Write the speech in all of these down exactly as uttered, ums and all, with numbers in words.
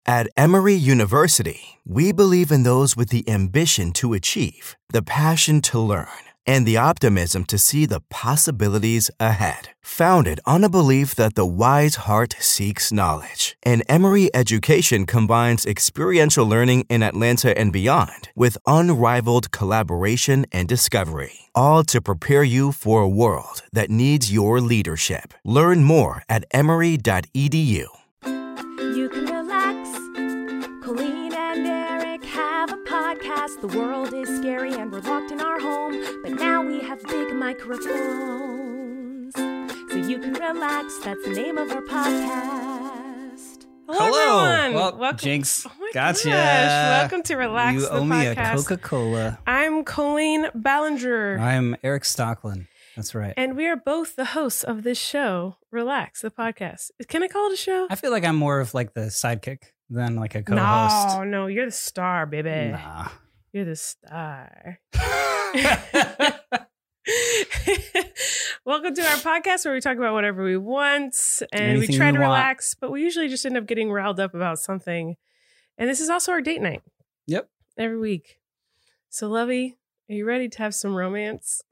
At Emory University, we believe in those with the ambition to achieve, the passion to learn, and the optimism to see the possibilities ahead. Founded on a belief that the wise heart seeks knowledge, and Emory education combines experiential learning in Atlanta and beyond with unrivaled collaboration and discovery, all to prepare you for a world that needs your leadership. Learn more at emory dot e d u. You can relax. Colleen and Eric have a podcast. The world is scary and we're locked in our home, but now we have big microphones, so you can relax. That's the name of our podcast. Hello, Hello. everyone. Well, Welcome. Jinx, Oh my gotcha. gosh. Welcome to Relax You the owe me a podcast. Coca-Cola. I'm Colleen Ballinger, I'm Eric Stocklin. That's right. and we are both the hosts of this show, Relax the podcast. Can I call it a show? I feel like I'm more of like the sidekick than like a co-host. No, no, you're the star, baby. Nah. You're the star. Welcome to our podcast where we talk about whatever we want and Anything we try you to want. relax, but we usually just end up getting riled up about something. And this is also our date night. Yep. Every week. So, Lovey, are you ready to have some romance?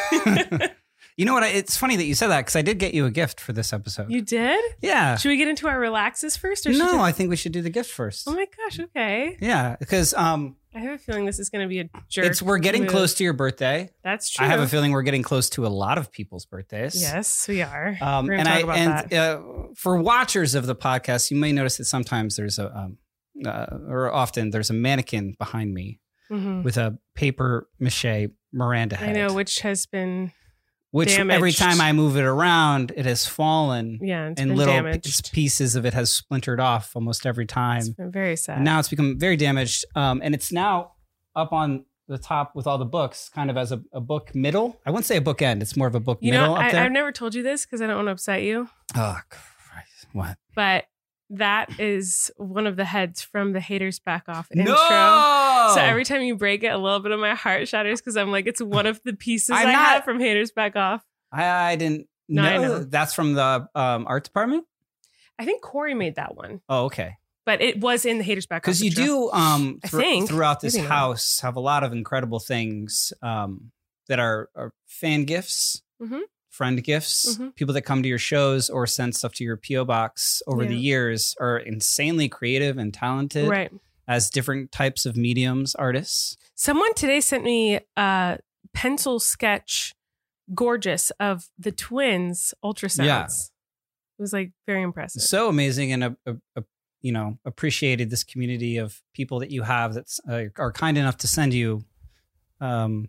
You know what? I, it's funny that you said that because I did get you a gift for this episode. You did? yeah. Should we get into our relaxes first? Or should No, we- I think we should do the gift first. Oh my gosh, okay. Yeah, because um, I have a feeling this is going to be a jerk. it's we're getting move. close to your birthday. That's true. I have a feeling we're getting close to a lot of people's birthdays. Yes, we are. Um, We're and going I to talk about and that. uh, for watchers of the podcast, you may notice that sometimes there's a um, uh, or often there's a mannequin behind me Mhm. with a paper mache Miranda I head. know, which has been, which every damaged. time I move it around, it has fallen yeah, it's and been little damaged. p- pieces of it has splintered off almost every time. It's been very sad. And now it's become very damaged, um, and it's now up on the top with all the books, kind of as a, a book middle. I wouldn't say a book end; it's more of a book you middle know, up I, there. I've never told you this because I don't want to upset you, oh Christ! What? but that is one of the heads from the Haters Back Off intro. No! So every time you break it, a little bit of my heart shatters because I'm like, it's one of the pieces I'm I not- have from Haters Back Off. I, I didn't No, know. I know. That's from the um, art department. I think Corey made that one, Oh, okay. but it was in the Haters Back Off. Because you intro. do um, I thr- think. throughout this Maybe not. house have a lot of incredible things um, that are, are fan gifts, Mhm. friend gifts, Mhm. people that come to your shows or send stuff to your P O box over the Yeah. years are insanely creative and talented Right. as different types of mediums artists. Someone today sent me a pencil sketch, gorgeous, of the twins ultrasounds. Yeah. It was like very impressive. So amazing and a, a, a, you know appreciated this community of people that you have that uh, are kind enough to send you um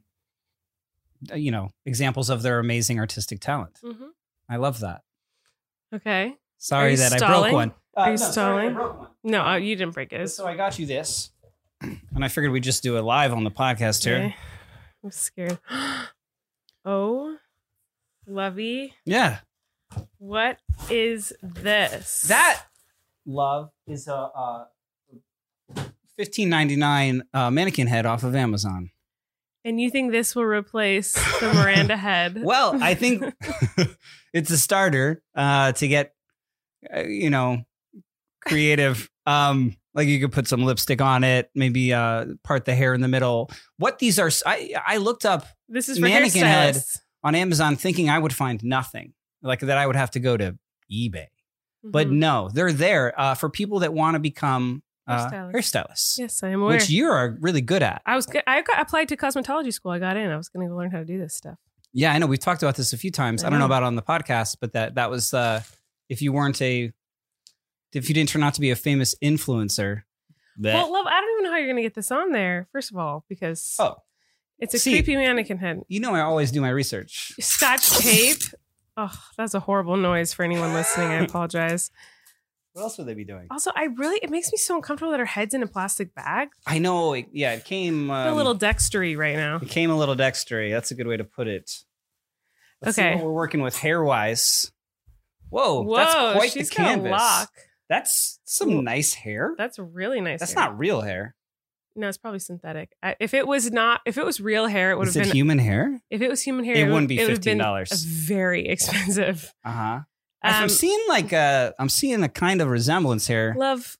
you know examples of their amazing artistic talent. Mhm. I love that. Okay. Sorry you that I stalling? broke one. Are you no, sorry, I stalling? broke one. No, uh, you didn't break it. So I got you this, and I figured we'd just do it live on the podcast here. Okay. I'm scared. Oh, Lovey, Yeah, what is this? that love is a, a fifteen ninety-nine uh, mannequin head off of Amazon. And you think this will replace the Miranda head? Well, I think it's a starter uh, to get, uh, you know, creative. Um, like you could put some lipstick on it, maybe uh, part the hair in the middle. What these are, I, I looked up This is for mannequin head. hairstylists. on Amazon thinking I would find nothing, like that I would have to go to eBay. But Mhm. no, they're there uh, for people that want to become uh, Hairstylists. hairstylists, Yes, I am aware. which you are really good at. I was go- I got applied to cosmetology school. I got in. I was going to go learn how to do this stuff. Yeah, I know. We've talked about this a few times. I, I don't know know. about it on the podcast, but that that was uh, if you weren't a, if you didn't turn out to be a famous influencer. That, Well, love, I don't even know how you're going to get this on there. First of all, because oh, it's a see- creepy mannequin head. you know, I always do my research. Scotch tape. Oh, that's a horrible noise for anyone listening. I apologize. What else would they be doing? Also, I really, it makes me so uncomfortable that her head's in a plastic bag. I know. It, yeah, it came I feel um, a little dextery right now. It came a little dextery. That's a good way to put it. Let's see Okay. what we're working with hair wise. Whoa, Whoa, that's quite she's the got a canvas. lock. That's some nice hair. That's really nice. That's hair. not real hair. No, it's probably synthetic. I, if it was not, if it was real hair, it would Is have it been. human hair? If it was human hair, It would- wouldn't be it would have been fifteen dollars. Very expensive. Uh huh. Um, I'm seeing like a, I'm seeing a kind of resemblance here. Love,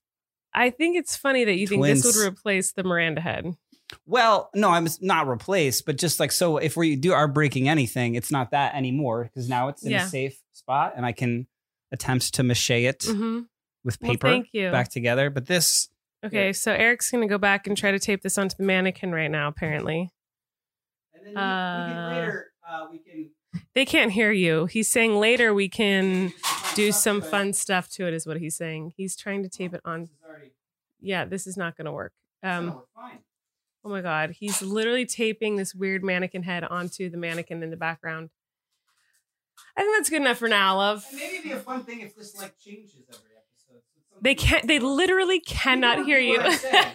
I think it's funny that you think Twins. this would replace the Miranda head. Well, no, I'm not replaced, but just like, so if we do our breaking anything, it's not that anymore because now it's in Yeah. a safe spot and I can attempt to mache it Mm-hmm. with Well, paper thank you. back together. But this, Okay, Yeah. so Eric's going to go back and try to tape this onto the mannequin right now, apparently. and then Uh, later, uh, we can They can't hear you. He's saying later we can do stuff some to it. fun stuff to it, is what he's saying. He's trying to tape it on. This is already- Yeah, this is not going to work. Um, no, we're fine. oh my God. He's literally taping this weird mannequin head onto the mannequin in the background. I think that's good enough for now, love. And maybe it'd be a fun thing if this like changes every episode. So it's something- They can't, they literally cannot don't hear do you. what I'm saying.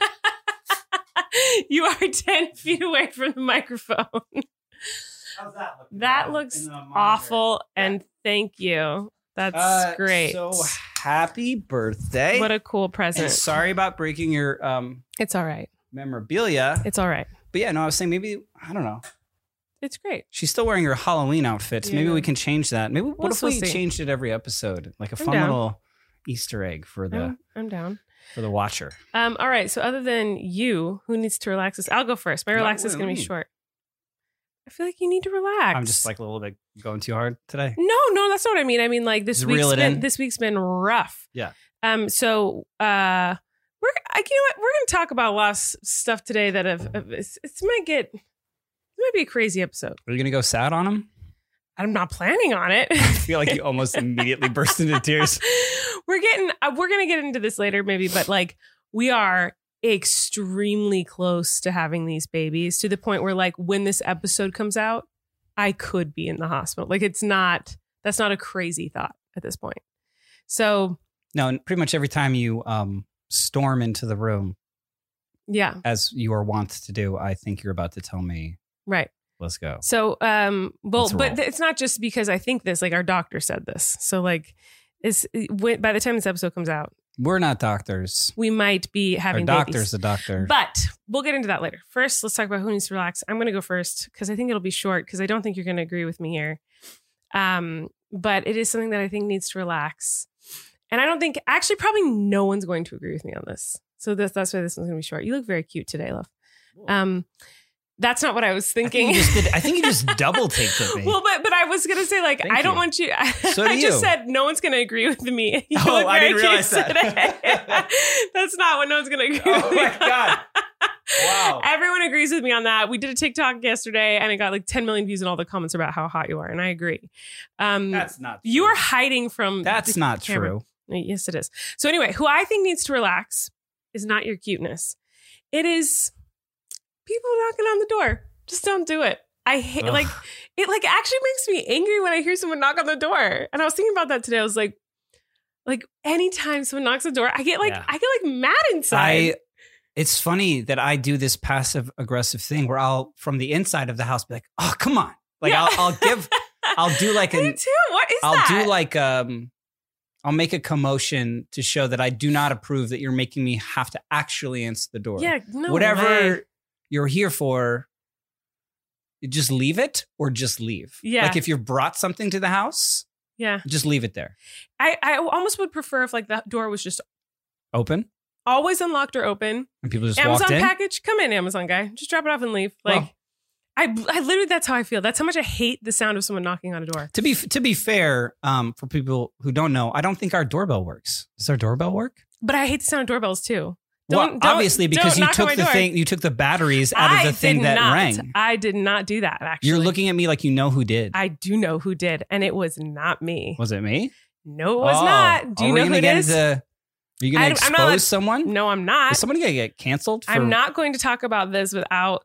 You are ten feet away from the microphone. How's that looking? That Uh, looks in the monitor? awful. And thank you. That's Uh, great. So happy birthday. What a cool and present. sorry about breaking your um It's all right. memorabilia. It's all right. But yeah, no, I was saying maybe, I don't know. It's great. She's still wearing her Halloween outfits. Maybe Yeah. we can change that. Maybe what We'll if we still see. changed it every episode? Like a I'm fun down. little Easter egg for the I'm, I'm down. for the watcher. Um, all right. So other than you, who needs to relax this? I'll go first. My No, relax what is do going to you be mean? short. I feel like you need to relax. I'm just like a little bit going too hard today. No, no, that's not what I mean. I mean, like this Just week's reel it been in. this week's been rough. Yeah. Um. So, uh, we're I, you know what? We're going to talk about a lot of s- stuff today that have, have it's, it's might get it might be a crazy episode. Are you gonna go sad on him? I'm not planning on it. I feel like you almost immediately burst into tears. We're getting uh, we're going to get into this later, maybe, but like we are extremely close to having these babies to the point where, like, when this episode comes out, I could be in the hospital. Like, it's not that's not a crazy thought at this point. So, No, and pretty much every time you um storm into the room, yeah, as you are wont to do, I think you're about to tell me, right. let's go. So, um, well, Let's but roll. th- it's not just because I think this. Like, our doctor said this. So, like, is when, by the time this episode comes out, We're not doctors. we might be Our having doctor's babies. a doctor. But we'll get into that later. First, let's talk about who needs to relax. I'm going to go first because I think it'll be short because I don't think you're going to agree with me here. Um, but it is something that I think needs to relax. And I don't think, actually, probably no one's going to agree with me on this. So this, that's why this one's going to be short. You look very cute today, love. Um, that's not what I was I think thinking. you just did. I think you just double taped at me. Well, but but I was gonna say, like, Thank I don't you. want you. I, So do I just you. said no one's gonna agree with me. You Oh, look I very didn't cute realize that. today. That's not what no one's gonna agree Oh with me. my on. God. Wow. Everyone agrees with me on that. We did a TikTok yesterday, and it got like ten million views, and all the comments about how hot you are, and I agree. Um, That's not true. you are hiding from. That's the not camera. true. Yes, it is. So anyway, who I think needs to relax is not your cuteness. It is people knocking on the door. Just don't do it. I hate Ugh. like it like actually makes me angry when I hear someone knock on the door. And I was thinking about that today. I was like, like anytime someone knocks on the door, I get like Yeah. I get like mad inside. I. It's funny that I do this passive aggressive thing where I'll, from the inside of the house, be like, "Oh, come on!" Like Yeah. I'll, I'll give, I'll do like I do an, too. What is I'll that? do like um, I'll make a commotion to show that I do not approve that you're making me have to actually answer the door. yeah, no Whatever way. you're here for, you just leave it or just leave. Yeah. Like if you've brought something to the house, Yeah, just leave it there. I I almost would prefer if like the door was just Open always unlocked or open. and people just Amazon walked in. package, come in, Amazon guy. Just drop it off and leave. Like, Well- I, I literally, that's how I feel. That's how much I hate the sound of someone knocking on a door. To be to be fair, um, for people who don't know, I don't think our doorbell works. Does our doorbell work? But I hate the sound of doorbells too. Well, Don't- don't- obviously, because don't you knock on my took the door. thing, you took the batteries out I of the thing did that not. rang. I did not do that. Actually, You're looking at me like you know who did. I do know who did, and it was not me. Was it me? No, it was Oh. not. Do Are you we know who gonna it get is? into- Are you going I- to I'm expose not allowed- someone? No, I'm not. Is somebody going to get canceled? For, I'm not going to talk about this without.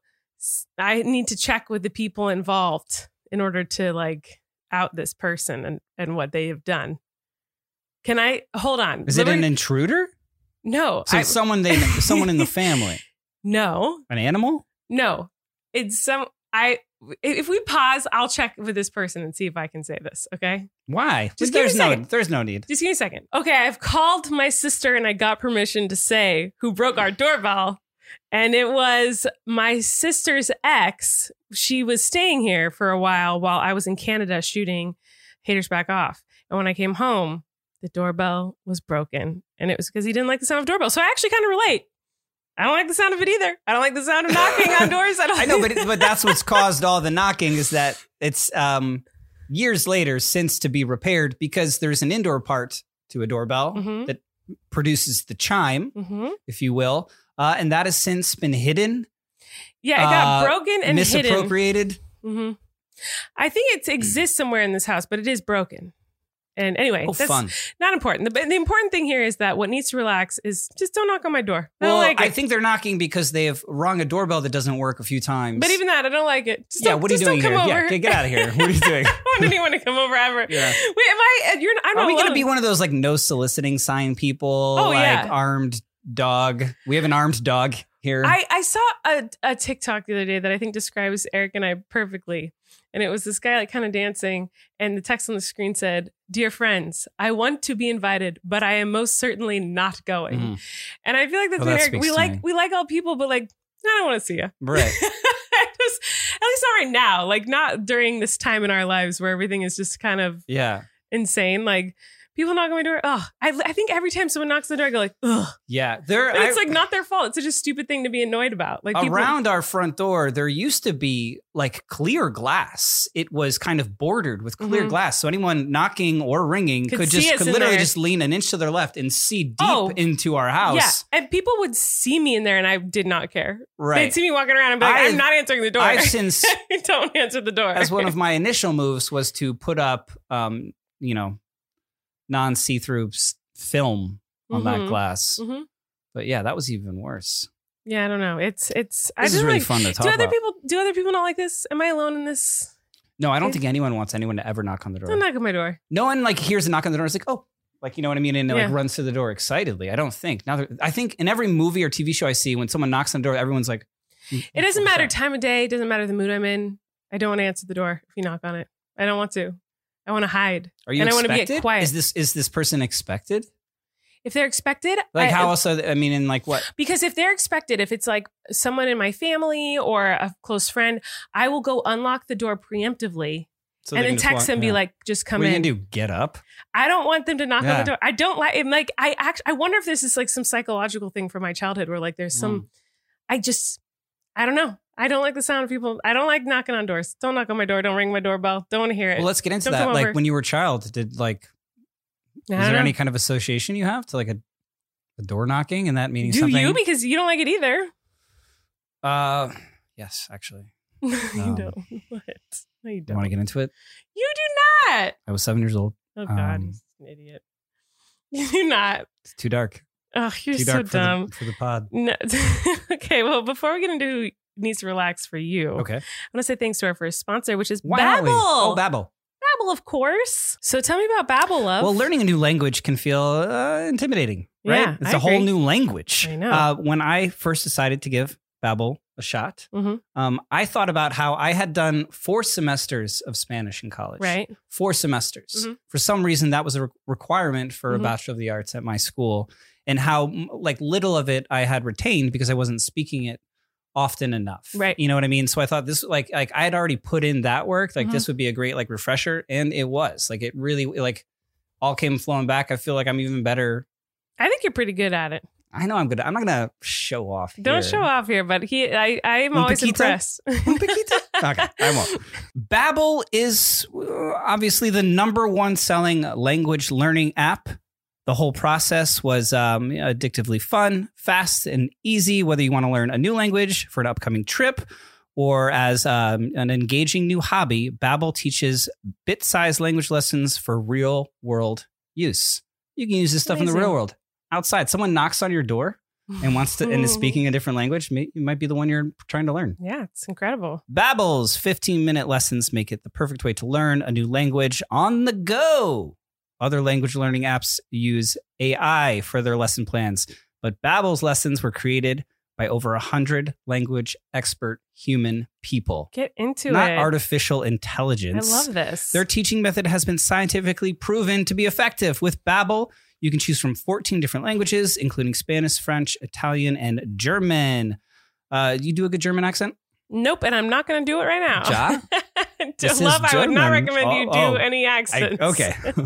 I need to check with the people involved in order to like out this person and, and what they have done. Can I hold on? Is it Liberty- an intruder? No, So I, it's someone they, someone in the family, no, an animal. no. It's some. I. If we pause, I'll check with this person and see if I can say this. Okay. Why? Just give me there's a no. second. There's no need. Just give me a second. Okay, I've called my sister and I got permission to say who broke our doorbell. And it was my sister's ex. She was staying here for a while while I was in Canada shooting Haters Back Off. And when I came home, the doorbell was broken, and it was because he didn't like the sound of doorbell. So I actually kind of relate. I don't like the sound of it either. I don't like the sound of knocking on doors. I, don't I know, but but that's what's caused all the knocking is that it's um, years later since to be repaired because there's an indoor part to a doorbell Mhm. that produces the chime, Mhm. if you will, uh, and that has since been hidden, Yeah, it got uh, broken and hidden. misappropriated. hmm I think it exists somewhere in this house, but it is broken. And anyway, Oh, that's fun. not important. The, the important thing here is that what needs to relax is just don't knock on my door. I Well, don't like it. I think they're knocking because they have rung a doorbell that doesn't work a few times. but even that, I don't like it. Just yeah, don't- what are you just doing don't here? come Yeah, over. okay, get out of here. What are you doing? I don't want anyone to come over ever. Yeah. Wait, am I? You're. I'm not Are we going to alone. be one of those like no soliciting sign people? Oh, like yeah. armed dog. We have an armed dog here. I, I saw a, a TikTok the other day that I think describes Eric and I perfectly. And it was this guy like kind of dancing. And the text on the screen said, "Dear friends, I want to be invited, but I am most certainly not going." Mhm. And I feel like that's Well, what that Eric, we speaks to like, me. we like all people, but like, I don't want to see you. Right. Just, at least not right now. Like not during this time in our lives where everything is just kind of Yeah. insane. Like people knock on my door. Oh, I, I think every time someone knocks on the door, I go like, ugh. Yeah. There And it's I- like not their fault. It's such a stupid thing to be annoyed about. Like people, around our front door, there used to be like clear glass. It was kind of bordered with clear Mhm. glass. So anyone knocking or ringing Could could, see just us could in literally there. just lean an inch to their left and see deep Oh. into our house. Yeah, and people would see me in there, and I did not care. Right. They'd see me walking around and be like, I've- "I'm not answering the door." I've since Don't answer the door. as one of my initial moves was to put up um, you know, non see-through s- film on that Mhm. glass. Mhm. But yeah, that was even worse. Yeah, I don't know. It's it's. I This is just really like, fun to talk Do other about. people do other people not like this? Am I alone in this? No, I don't Yeah. think anyone wants anyone to ever knock on the door. Don't knock on my door. No one like hears a knock on the door. It's like, oh, like you know what I mean, and it, Yeah. like runs to the door excitedly. I don't think now. that- I think in every movie or T V show I see, when someone knocks on the door, everyone's like, "Mm, It doesn't what's matter up?" time of day. It doesn't matter the mood I'm in. I don't want to answer the door if you knock on it. I don't want to. I want to hide. Are you and I want expected? to be quiet. Is this is this person expected? If they're expected, Like I, how else? Are they, I mean, in like what? Because if they're expected, if it's like someone in my family or a close friend, I will go unlock the door preemptively So and they then can just text walk- them, be yeah. like, just come what are you in. gonna do? Get up? I don't want them to knock on Yeah. the door. I don't like it. Like I actually, I wonder if this is like some psychological thing from my childhood where like there's some, Mm. I just, I don't know. I don't like the sound of people. I don't like knocking on doors. Don't knock on my door. Don't ring my doorbell. Don't want to hear it. Well, let's get into Don't that. come Like over. when you were a child, did like I is don't there know. any kind of association you have to like a, a door knocking and that meaning Do something? you? Because you don't like it either. Uh, yes, actually. you Um, don't. What? No, you You don't. want to get into it? You do not. I was seven years old. Oh God, Um, he's an idiot. You do not. It's too dark. Oh, you're Too so dark for dumb. the, for the pod. No. Okay, well, before we get into who needs to relax for you, Okay. I want to say thanks to our first sponsor, which is Why not Babbel. we? Oh, Babbel. Babbel, of course. So tell me about Babbel, love. Well, learning a new language can feel uh, intimidating, right? Yeah, it's I a whole agree. new language. I know. Uh, when I first decided to give Babbel a shot, Mhm. um, I thought about how I had done four semesters of Spanish in college. Right. Four semesters. Mhm. For some reason, that was a re- requirement for Mhm. a Bachelor of the Arts at my school, and how m- like little of it I had retained because I wasn't speaking it often enough. Right. You know what I mean? So I thought this like like I had already put in that work. Like Mhm. this would be a great like refresher, and it was. Like it really like all came flowing back. I feel like I'm even better. I think you're pretty good at it. I know I'm good. I'm not gonna show off. Don't here. show off here, but he, I, I am Un always poquito? impressed. Un poquito? Okay, I won't. Babbel is uh, obviously the number one selling language learning app. The whole process was um, addictively fun, fast, and easy, whether you want to learn a new language for an upcoming trip or as um, an engaging new hobby. Babbel teaches bit-sized language lessons for real-world use. You can use this stuff in the Amazing. real world. Outside, someone knocks on your door and wants to and is speaking a different language. May, it might be the one you're trying to learn. Yeah, it's incredible. Babbel's fifteen-minute lessons make it the perfect way to learn a new language on the go. Other language learning apps use A I for their lesson plans, but Babbel's lessons were created by over one hundred language expert human people, Get into not it. artificial I intelligence. love this. Their teaching method has been scientifically proven to be effective. With Babbel, you can choose from fourteen different languages, including Spanish, French, Italian, and German. Uh, you do a good German accent? Nope, and I'm not going to do it right now. Ja? To This is love, I would not German. recommend you Oh, do oh. any I, accents. okay.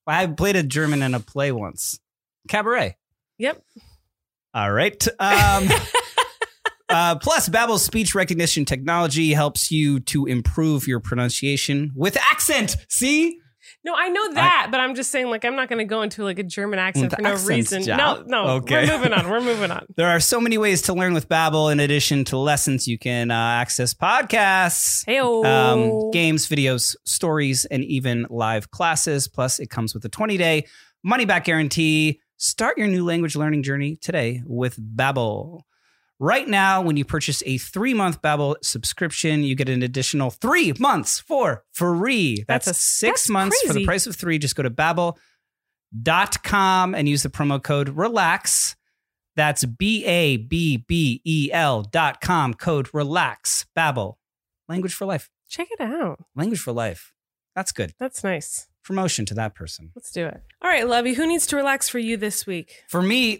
I played a German in a play once. Cabaret. Yep. All right. Um, uh, plus, Babbel's speech recognition technology helps you to improve your pronunciation with accent. See? No, I know that, I, but I'm just saying, like, I'm not going to go into like a German accent for no reason. Job. No, no. Okay. We're moving on. We're moving on. There are so many ways to learn with Babbel. In addition to lessons, you can uh, access podcasts, Hey-o. um, games, videos, stories, and even live classes. Plus, it comes with a twenty-day money-back guarantee. Start your new language learning journey today with Babbel. Right now, when you purchase a three-month Babbel subscription, you get an additional three months for free. That's, that's a, six that's months crazy. for the price of three. Just go to babbel dot com and use the promo code RELAX. That's B A B B E L dot com, code RELAX. Babbel. Language for life. Check it out. Language for life. That's good. That's nice. Promotion to that person. Let's do it. All right, Lovey, who needs to relax for you this week? For me...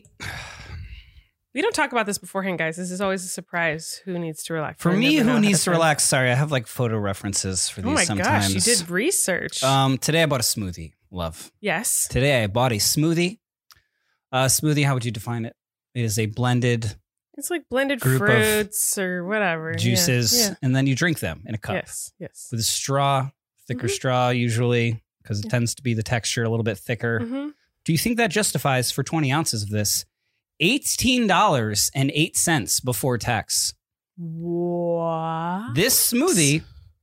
We don't talk about this beforehand, guys. This is always a surprise. Who needs to relax? For I me, never know who needs ahead to of time. relax? Sorry, I have like photo references for these Oh my sometimes. gosh, you did research. Um, today I bought a smoothie, love. Yes. Today I bought a smoothie. Uh, smoothie, how would you define it? It is a blended It's like blended group of fruits or whatever. Yeah, juices, Yeah. and then you drink them in a cup Yes. Yes. with a straw, thicker Mhm. straw usually, because it Yeah. tends to be the texture a little bit thicker. Mm-hmm. Do you think that justifies for twenty ounces of this eighteen dollars and eight cents before tax? What? This smoothie,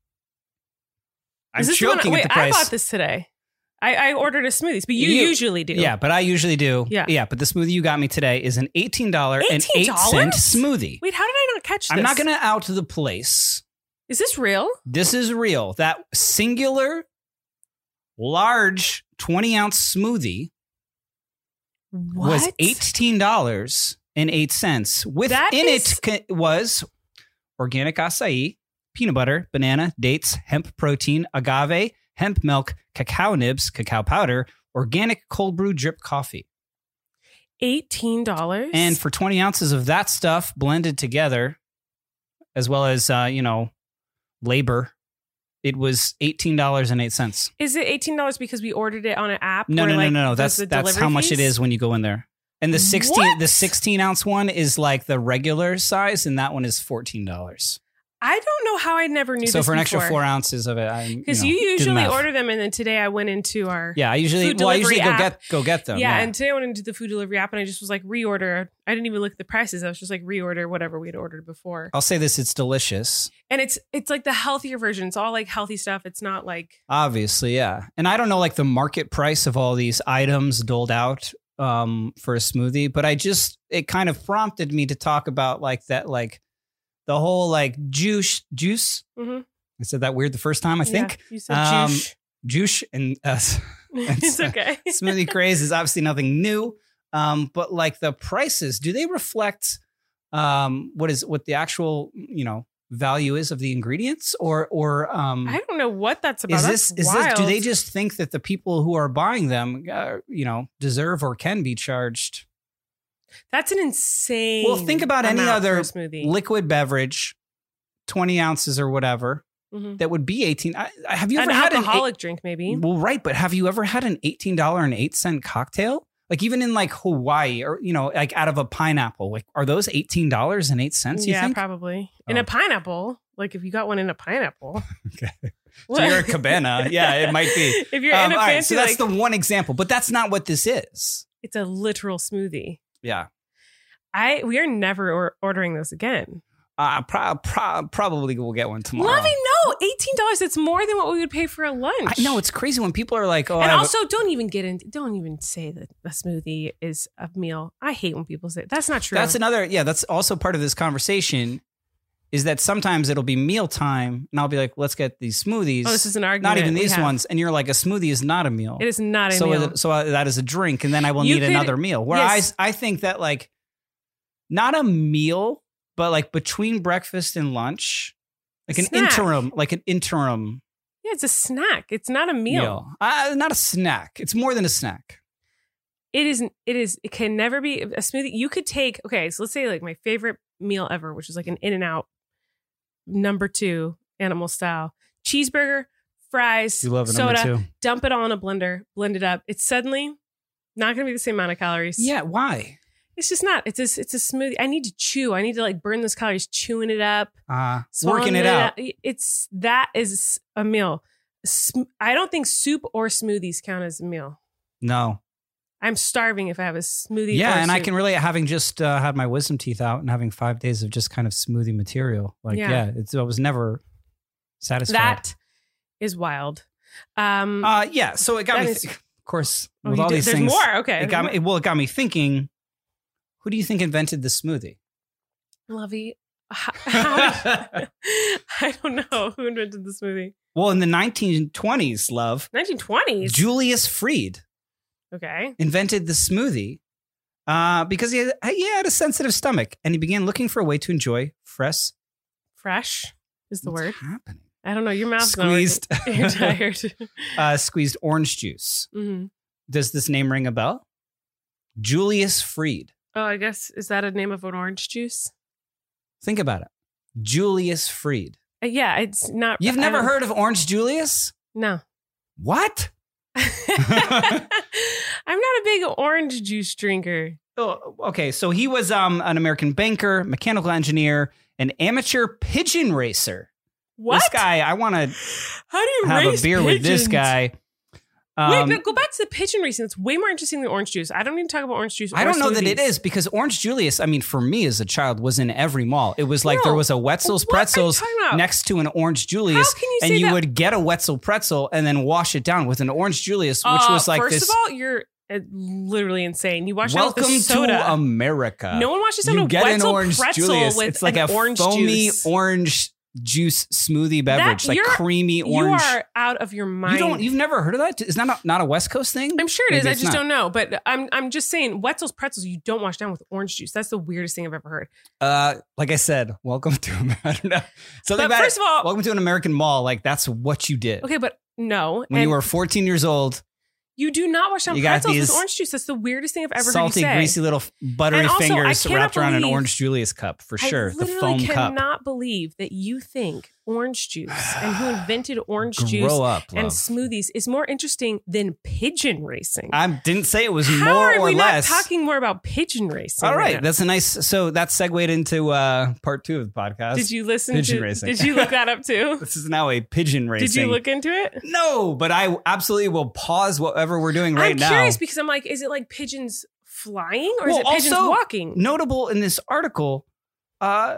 I'm Is this the one- joking wait, at the price. I bought this today. I, I ordered a smoothies, but you, You- usually do. Yeah, but I usually do. Yeah. Yeah, but the smoothie you got me today is an eighteen dollars and eight eighteen dollars? cent smoothie. Wait, how did I not catch this? I'm not going to out the place. Is this real? This is real. That singular, large twenty ounce smoothie What? was eighteen dollars and eight cents. Within That is- it ca- was organic acai, peanut butter, banana, dates, hemp protein, agave, hemp milk, cacao nibs, cacao powder, organic cold brew drip coffee. eighteen dollars? And for twenty ounces of that stuff blended together, as well as, uh, you know, labor, it was eighteen dollars and eight cents. Is it eighteen dollars because we ordered it on an app? No, where, no, no, like, no, no. does That's the that's delivery how much it fees? is when you go in there. And the sixteen What? the sixteen ounce one is like the regular size, and that one is fourteen dollars. I don't know how I never knew So this for an extra before. four ounces of it, I Because you, you, know, did the usually math. order them, and then today I went into our Yeah, I usually food well, I delivery usually go app. get go get them. yeah, Yeah, and today I went into the food delivery app, and I just was like reorder. I didn't even look at the prices. I was just like reorder whatever we had ordered before. I'll say this: it's delicious. And it's it's like the healthier version. It's all like healthy stuff. It's not like Obviously, yeah. And I don't know like the market price of all these items doled out um, for a smoothie, but I just it kind of prompted me to talk about like that, like the whole like juice juice. Mhm. I said that weird the first time, I think. Yeah, you said Um, juice. Juice and uh, It's okay. smoothie craze is obviously nothing new. Um, but like the prices, do they reflect um, what is what the actual, you know, value is of the ingredients, or or um, I don't know what that's about. is That's this is wild. this? Do they just think that the people who are buying them, uh, you know, deserve or can be charged? That's an insane. Well, think about any amount for other a smoothie. liquid beverage, twenty ounces or whatever, Mhm. that would be eighteen. I, I- have you An ever had an eight- alcoholic drink, maybe. Well, right, but have you ever had an eighteen dollars and eight cent cocktail? Like even in like Hawaii, or you know, like out of a pineapple, like are those eighteen dollars and eight cents? You yeah, think? probably. In Oh. a pineapple, like if you got one in a pineapple. Okay. So you're a cabana. Yeah, it might be. If you're Um, in a all right, fancy, so that's like, the one example, but that's not what this is. it's a literal smoothie. Yeah. I we are never or- ordering this again. Uh, pro- pro- probably we'll get one tomorrow. Lovey, no, eighteen dollars. It's more than what we would pay for a lunch. I know it's crazy when people are like, "Oh, I and have a- also, don't even get into. Don't even say that a smoothie is a meal. I hate when people say that's not true. That's another, yeah, that's also part of this conversation is that sometimes it'll be mealtime and I'll be like, let's get these smoothies. Oh, this is an argument. Not even we these have. ones. And you're like, a smoothie is not a meal. It is not a so, meal. it- so uh, that is a drink. And then I will You need could- another meal. Whereas yes. I think that like, not a meal, but like between breakfast and lunch, like an Snack. interim, like an interim Yeah, it's a snack. It's not a meal. meal. Uh, not a snack. It's more than a snack. It is. It is. It can never be a smoothie. You could take. Okay, so let's say like my favorite meal ever, which is like an In-N-Out number two animal style cheeseburger, fries, You love a number soda, two. dump it all in a blender, blend it up. It's suddenly not going to be the same amount of calories. Yeah, why? It's just not. It's a, it's a smoothie. I need to chew. I need to like burn those calories, chewing it up, Uh, swallowing working it out. It's that is a meal. Sm- I don't think soup or smoothies count as a meal. No. I'm starving if I have a smoothie. Yeah, or and I soup. can relate having just uh, had my wisdom teeth out and having five days of just kind of smoothie material. Like, Yeah. yeah, it's, I was never satisfied. That is wild. Um, Uh, yeah, so it got That me. is- Th- of course, oh, with you all did- these there's things, more. Okay, it got me. Well, it got me thinking. Who do you think invented the smoothie? Lovey. How, how- I don't know who invented the smoothie. Well, in the nineteen twenties, love, nineteen twenties. Julius Fried Okay. invented the smoothie uh, because he had, he had a sensitive stomach, and he began looking for a way to enjoy fresh. Fresh is the What's word. happening? I don't know. Your mouth's Squeezed, not working. You're tired. uh, squeezed orange juice. hmm Does this name ring a bell? Julius Fried. Oh, I guess is that a name of an orange juice? Think about it. Julius Fried. Uh, yeah, it's not. You've I never don't- heard of Orange Julius? No. What? I'm not a big orange juice drinker. Oh, okay, so he was um, an American banker, mechanical engineer, an amateur pigeon racer. What? This guy, I want to How do you have race a beer with this pigeons? guy. Um, Wait, but go back to the pigeon racing. It's way more interesting than orange juice. I don't need to talk about orange juice. I or don't know that it smoothies. is because Orange Julius, I mean, for me as a child, was in every mall. It was like No. there was a Wetzel's What are you Pretzels talking about? next to an Orange Julius, How can you and say you that? would get a Wetzel pretzel and then wash it down with an Orange Julius, which Uh, was like first this. of all, you're uh, literally insane. You wash it down with Welcome the soda. to America. No one washes down You a get Wetzel an Orange pretzel Julius. with It's like an a orange foamy juice. orange juice smoothie beverage, That- like you're- creamy orange. You are out of your mind. You don't. You've never heard of that? Is that not, not a West Coast thing? I'm sure it is. Maybe I it's just not. don't know. But I'm I'm just saying, Wetzel's pretzels you don't wash down with orange juice. That's the weirdest thing I've ever heard. Uh, like I said, welcome to. I don't know. Something But about first it. of all- welcome to an American mall. Like that's what you did Okay, but no. when and you were fourteen years old. you do not wash down You got pretzels with these orange juice. That's the weirdest thing I've ever Salty, heard you say. greasy little buttery And also, I fingers cannot wrapped around an believe- Orange Julius cup for sure. I The literally foam cup. cannot believe that you think orange juice and who invented orange Grow juice up, and love. smoothies is more interesting than pigeon racing. I didn't say it was How more are or we less. not talking more about pigeon racing? All right, now? that's a nice. So that segued into uh, part two of the podcast. Did you listen pigeon to? racing. Did you look that up too? This is now a pigeon racing. Did you look into it? No, but I absolutely will pause whatever we're doing right I'm now. curious because I'm like, is it like pigeons flying or is Well, it pigeons also, walking? Notable in this article. Uh,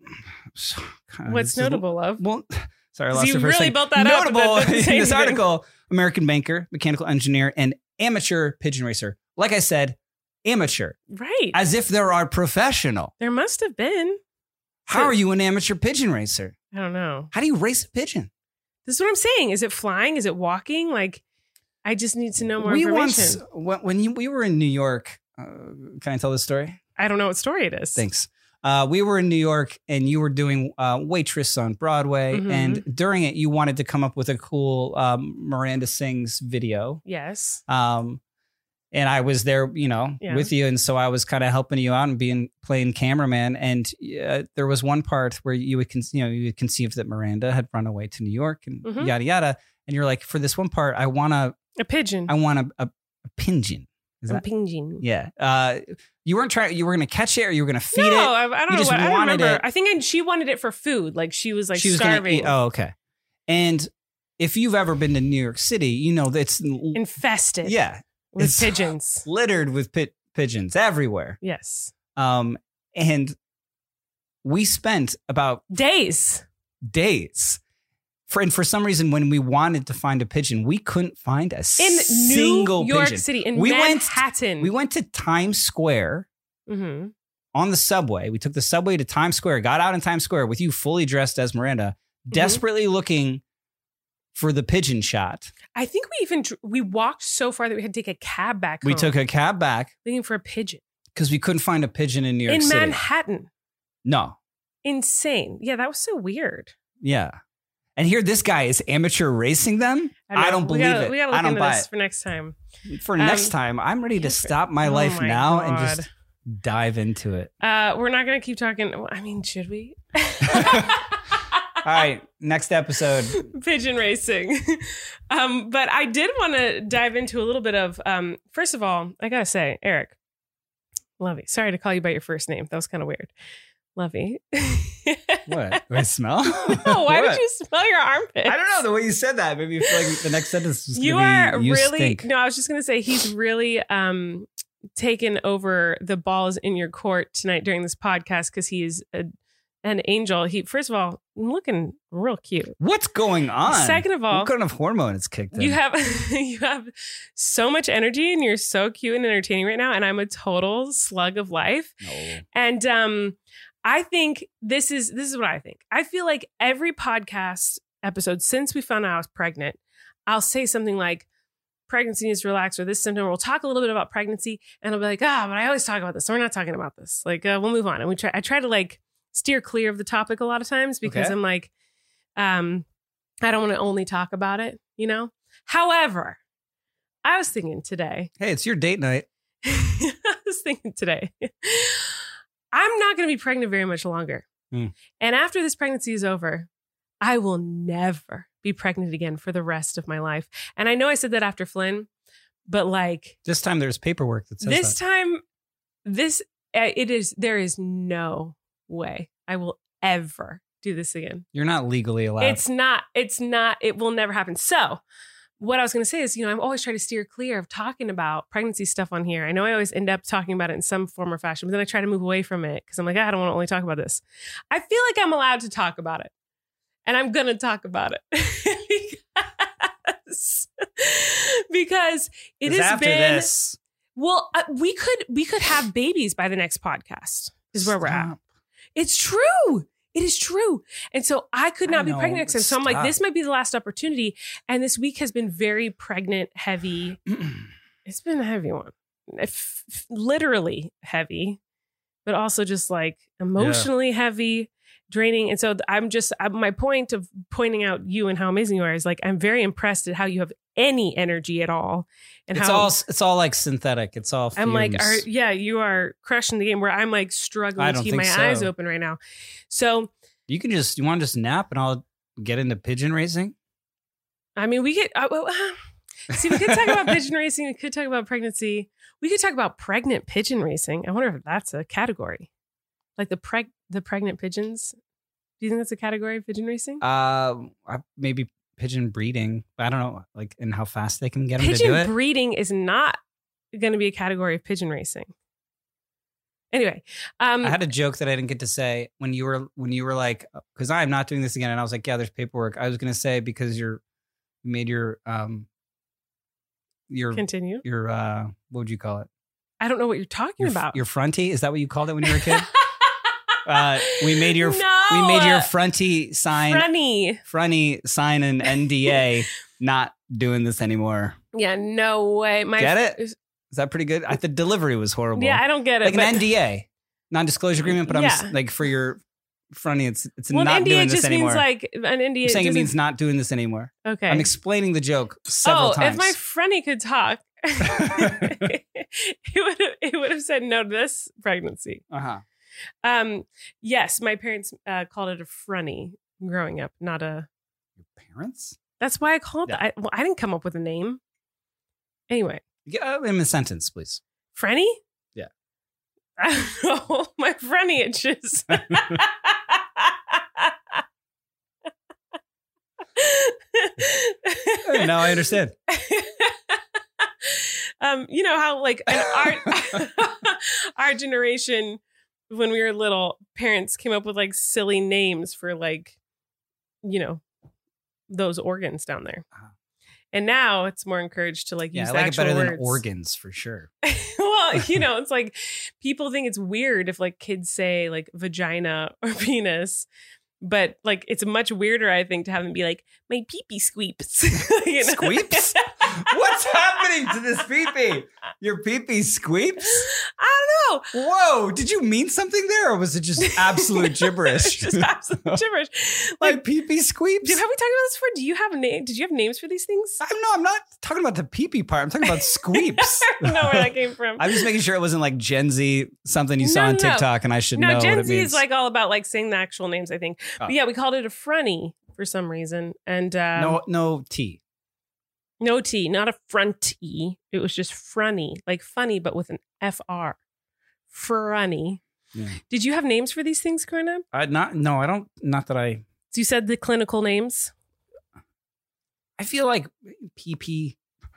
What's this is- notable, love? Well, sorry, I lost You it for a really second. built that up, but Notable that doesn't say in this anything. article: American banker, mechanical engineer, and amateur pigeon racer. Like I said, amateur, Right. as if there are professional. there must have been. How are you an amateur pigeon racer? I don't know. How do you race a pigeon? This is what I'm saying. Is it flying? Is it walking? Like, I just need to know more we information. once, when, when you, we were in New York, uh, can I tell this story? I don't know what story it is. Thanks. Uh, we were in New York and you were doing uh, Waitress on Broadway. Mhm. And during it, you wanted to come up with a cool um, Miranda Sings video. Yes. Um, and I was there, you know, Yeah. with you. And so I was kind of helping you out and being playing cameraman. And uh, there was one part where you would, con- you know, you had conceived that Miranda had run away to New York and Mhm. yada, yada. And you're like, for this one part, I want to, A pigeon. I want a, a, a pigeon. Is A that? pigeon. Yeah. Uh, you weren't trying, you were going to catch it or you were going to feed no, it. I, I don't You know just what. I don't wanted remember. it. I think I, she wanted it for food. Like she was like she was gonna starving. eat- oh, okay. And if you've ever been to New York City, you know that's Infested. yeah, With it's pigeons. littered with pit, pigeons everywhere. Yes. Um, and we spent about Days. days. For, and for some reason, when we wanted to find a pigeon, we couldn't find a In single New York pigeon. City. In We went- Manhattan. We went to Times Square mm-hmm. on the subway. We took the subway to Times Square, got out in Times Square with you fully dressed as Miranda, Mm-hmm. desperately looking for the pigeon shot. I think we even dr- we walked so far that we had to take a cab back We home took a cab back looking for a pigeon. because we couldn't find a pigeon in New York In City. Manhattan. No. Insane. Yeah, that was so weird. Yeah. And here this guy is amateur racing them. I, know. don't We believe gotta- it. We gotta look I don't into buy this it. for next time. For Um, next time, I'm ready to yeah, stop my oh life my now and God. just dive into it. Uh, we're not going to keep talking. I mean, should we? right, next episode. Pigeon racing. Um, but I did want to dive into a little bit of, um, first of all, I gotta say, Eric, Lovey. Sorry to call you by your first name. That was kind of weird. Lovey. What? Do I smell? No, why did you smell your armpit? I don't know. The way you said that, maybe you feel like the next sentence was You gonna are be, you really, stink. no, I was just going to say, he's really um, taken over the balls in your court tonight during this podcast because he is a, an angel. He, first of all, looking real cute. What's going on? Second of all, what kind of hormone is kicked in? You have you have so much energy and you're so cute and entertaining right now. And I'm a total slug of life. No. And um, I think this is this is what I think. I feel like every podcast episode since we found out I was pregnant, I'll say something like, pregnancy needs to relax, or this symptom. We'll talk a little bit about pregnancy, and I'll be like, ah, but I always talk about this. So we're not talking about this. Like, uh, we'll move on. And we try. I try to like steer clear of the topic a lot of times because Okay. I'm like, um, I don't want to only talk about it, you know. However, I was thinking today. Hey, it's your date night. I was thinking today. I'm not going to be pregnant very much longer. Mm. And after this pregnancy is over, I will never be pregnant again for the rest of my life. And I know I said that after Flynn, but like This time there's paperwork that says this that. time, this, uh, it is, there is no way I will ever do this again. You're not legally allowed. It's not, it's not, it will never happen. So what I was going to say is, you know, I'm always trying to steer clear of talking about pregnancy stuff on here. I know I always end up talking about it in some form or fashion, but then I try to move away from it because I'm like, ah, I don't want to only talk about this. I feel like I'm allowed to talk about it, and I'm going to talk about it because, because it 'Cause has after been, this, well, uh, we could, we could have babies by the next podcast is where we're at. Stop. It's true. It is true. And so I could not I be know, pregnant next time. So I'm like, stop. this might be the last opportunity. And this week has been very pregnant heavy. It's been a heavy one. F- f- literally heavy, but also just like emotionally heavy, draining. And so I'm just, I, my point of pointing out you and how amazing you are is like, I'm very impressed at how you have any energy at all. And it's how all it's all like synthetic. It's all. I'm like, fumes. are, yeah, you are crushing the game where I'm like I struggling to don't keep my think so. eyes open right now. So, You can just you want to just nap and I'll get into pigeon racing. I mean, we could, uh, well, uh, see, we could talk about pigeon racing. We could talk about pregnancy. We could talk about pregnant pigeon racing. I wonder if that's a category. Like the preg, the pregnant pigeons. Do you think that's a category of pigeon racing? Uh, maybe pigeon breeding. I don't know, like, and how fast they can get them to do Pigeon it. breeding is not going to be a category of pigeon racing. Anyway, um, I had a joke that I didn't get to say when you were when you were like, because I'm not doing this again, and I was like, yeah, there's paperwork. I was gonna say because you're you made your um your continue. your uh what would you call it? I don't know what you're talking Your, about. your fronty? Is that what you called it when you were a kid? uh, we made your no, we made your fronty sign Fronty. fronty sign an N D A. Not doing this anymore. Yeah, no way. My Get it? Is that pretty good? I, the delivery was horrible. Yeah, I don't get it. like an but- N D A, non-disclosure agreement. But I'm Yeah. s- like for your fronty, it's it's well, not an N D A doing this just anymore. means like an N D A. I'm saying it doesn't- means not doing this anymore. okay. I'm explaining the joke several oh, times. if my fronty could talk, it would have it would have said no to this pregnancy. uh-huh. Um, yes, my parents uh, called it a fronty growing up, not a. Your parents? That's why I called Yeah. it. I, well, I didn't come up with a name. Anyway, Get uh, in a sentence, please. frenny. Yeah. I don't know. My frenny itches. Now I understand. um, you know how like in our our generation, when we were little, parents came up with like silly names for like, you know, those organs down there. Uh-huh. And now it's more encouraged to like Yeah, use I the like it actual better words. than organs for sure. Well, you know, it's like people think it's weird if like kids say like vagina or penis, but like it's much weirder, I think, to have them be like my pee pee squeeps. You know? Squeeps? What's happening to this pee-pee? Your pee-pee squeeps? I don't know. Whoa, did you mean something there or was it just absolute gibberish? Just absolute gibberish. Like, Like, pee-pee squeeps? dude, have we talked about this before? Do you have name? Did you have names for these things? I'm, no, I'm not talking about the pee-pee part. I'm talking about squeeps. I don't know where that came from. I'm just making sure it wasn't like Gen Z, something you saw No, on no, no. TikTok and I should No, know what Gen it Z means. is like all about like saying the actual names, I think. Oh. But yeah, we called it a frunny for some reason. And um, no, no T. no T, not a front E. It was just frunny, like funny, but with an F R. Frunny. Yeah. Did you have names for these things growing up? I not no, I don't. Not that I. So you said the clinical names. I feel like P P.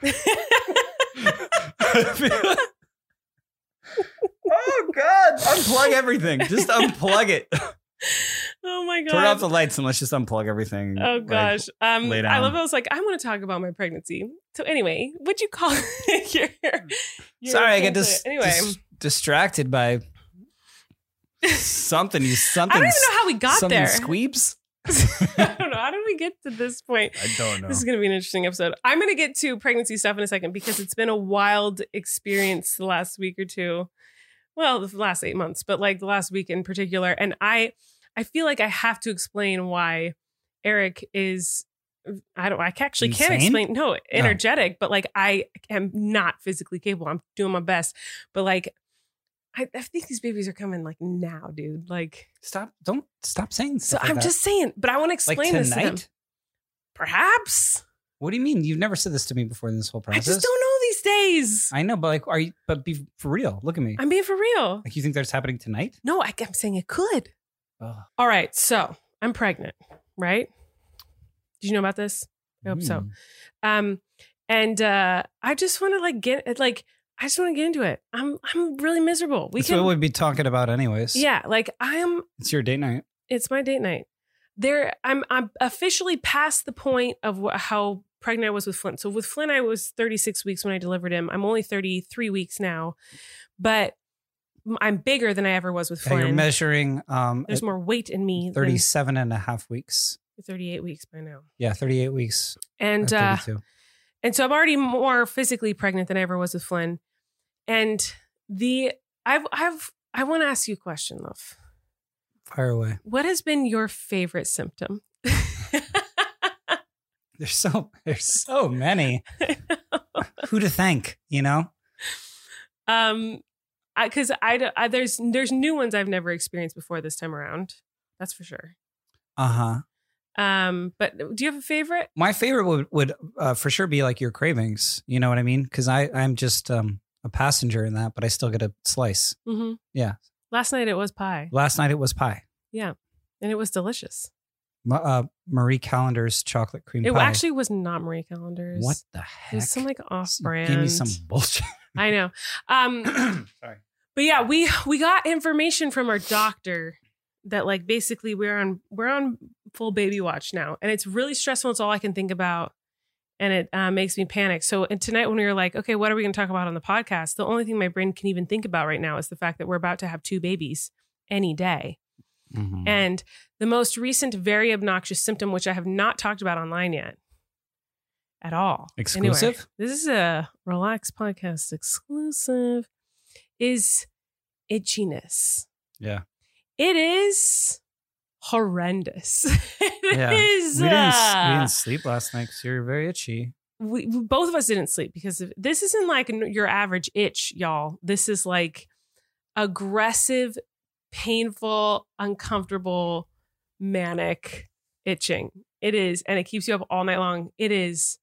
Oh God! Unplug everything. Just unplug it. Oh my god! Turn off the lights and let's just unplug everything. Oh Like, gosh. Um, lay I down. love. I was like, I want to talk about my pregnancy. So anyway, what'd you call it? your, your sorry, I get cancer- dis- Anyway, dis- distracted by something. You something. I don't even know how we got something there. Squeeps. I don't know. How did we get to this point? I don't know. This is going to be an interesting episode. I'm going to get to pregnancy stuff in a second because it's been a wild experience the last week or two. Well, the last eight months, but like the last week in particular. And I, I feel like I have to explain why Eric is, I don't, I actually can't Insane? explain. No, energetic, but like I am not physically capable. I'm doing my best, but like, I, I think these babies are coming like now, dude. Like, Stop! Don't stop saying so stuff like I'm that. just saying, but I want to like explain this to them. tonight. Perhaps. What do you mean? You've never said this to me before in this whole I process. just don't know these days. I know, but like, are you? But be for real. Look at me. I'm being for real. Like, you think that's happening tonight? No, I, I'm saying it could. Oh. All right. So I'm pregnant, right? Did you know about this? I hope so. Hmm. Um, and uh, I just want to like get like, I just want to get into it. I'm, I'm really miserable. We That's can, what we'd be talking about, anyways. yeah, like I am, It's your date night. it's my date night. There, I'm, I'm officially past the point of wh- how pregnant I was with Flynn. So with Flynn, I was thirty-six weeks when I delivered him. I'm only thirty-three weeks now, but I'm bigger than I ever was with Yeah, Flynn. you're measuring um, There's more weight in me than thirty-seven and a half weeks. thirty-eight weeks by now. Yeah, thirty-eight weeks. And at uh, thirty-two. and so I'm already more physically pregnant than I ever was with Flynn. And the I've I've I want to ask you a question, love. Fire away. What has been your favorite symptom? There's so there's so many. Who to thank, you know? um, because I, I, I there's there's new ones I've never experienced before this time around. That's for sure. Uh-huh. Um, but do you have a favorite? My favorite would would uh, for sure be like your cravings. You know what I mean? Because I I'm just um, a passenger in that, but I still get a slice. Mm-hmm. Yeah. Last night it was pie. Last night it was pie. Yeah, and it was delicious. Ma- Uh, Marie Callender's chocolate cream It pie. actually was not Marie Callender's. What the It heck? was some like off You brand. Gave me some bullshit. I know. Um, Sorry. but yeah, we we got information from our doctor that like basically we're on we're on full baby watch now, and it's really stressful. It's all I can think about, and it uh, makes me panic. So and tonight when we were like, okay, what are we going to talk about on the podcast? The only thing my brain can even think about right now is the fact that we're about to have two babies any day. Mhm. And the most recent very obnoxious symptom, which I have not talked about online yet at all. Exclusive? Anyway, this is a Relax Podcast exclusive, is itchiness. Yeah. It is horrendous. It Yeah. is, We didn't, uh, we didn't sleep last night because you were very itchy. we, we- both of us didn't sleep because of, this isn't like n- your average itch, y'all. This is like aggressive, painful, uncomfortable, manic itching. It is, and it keeps you up all night long. It is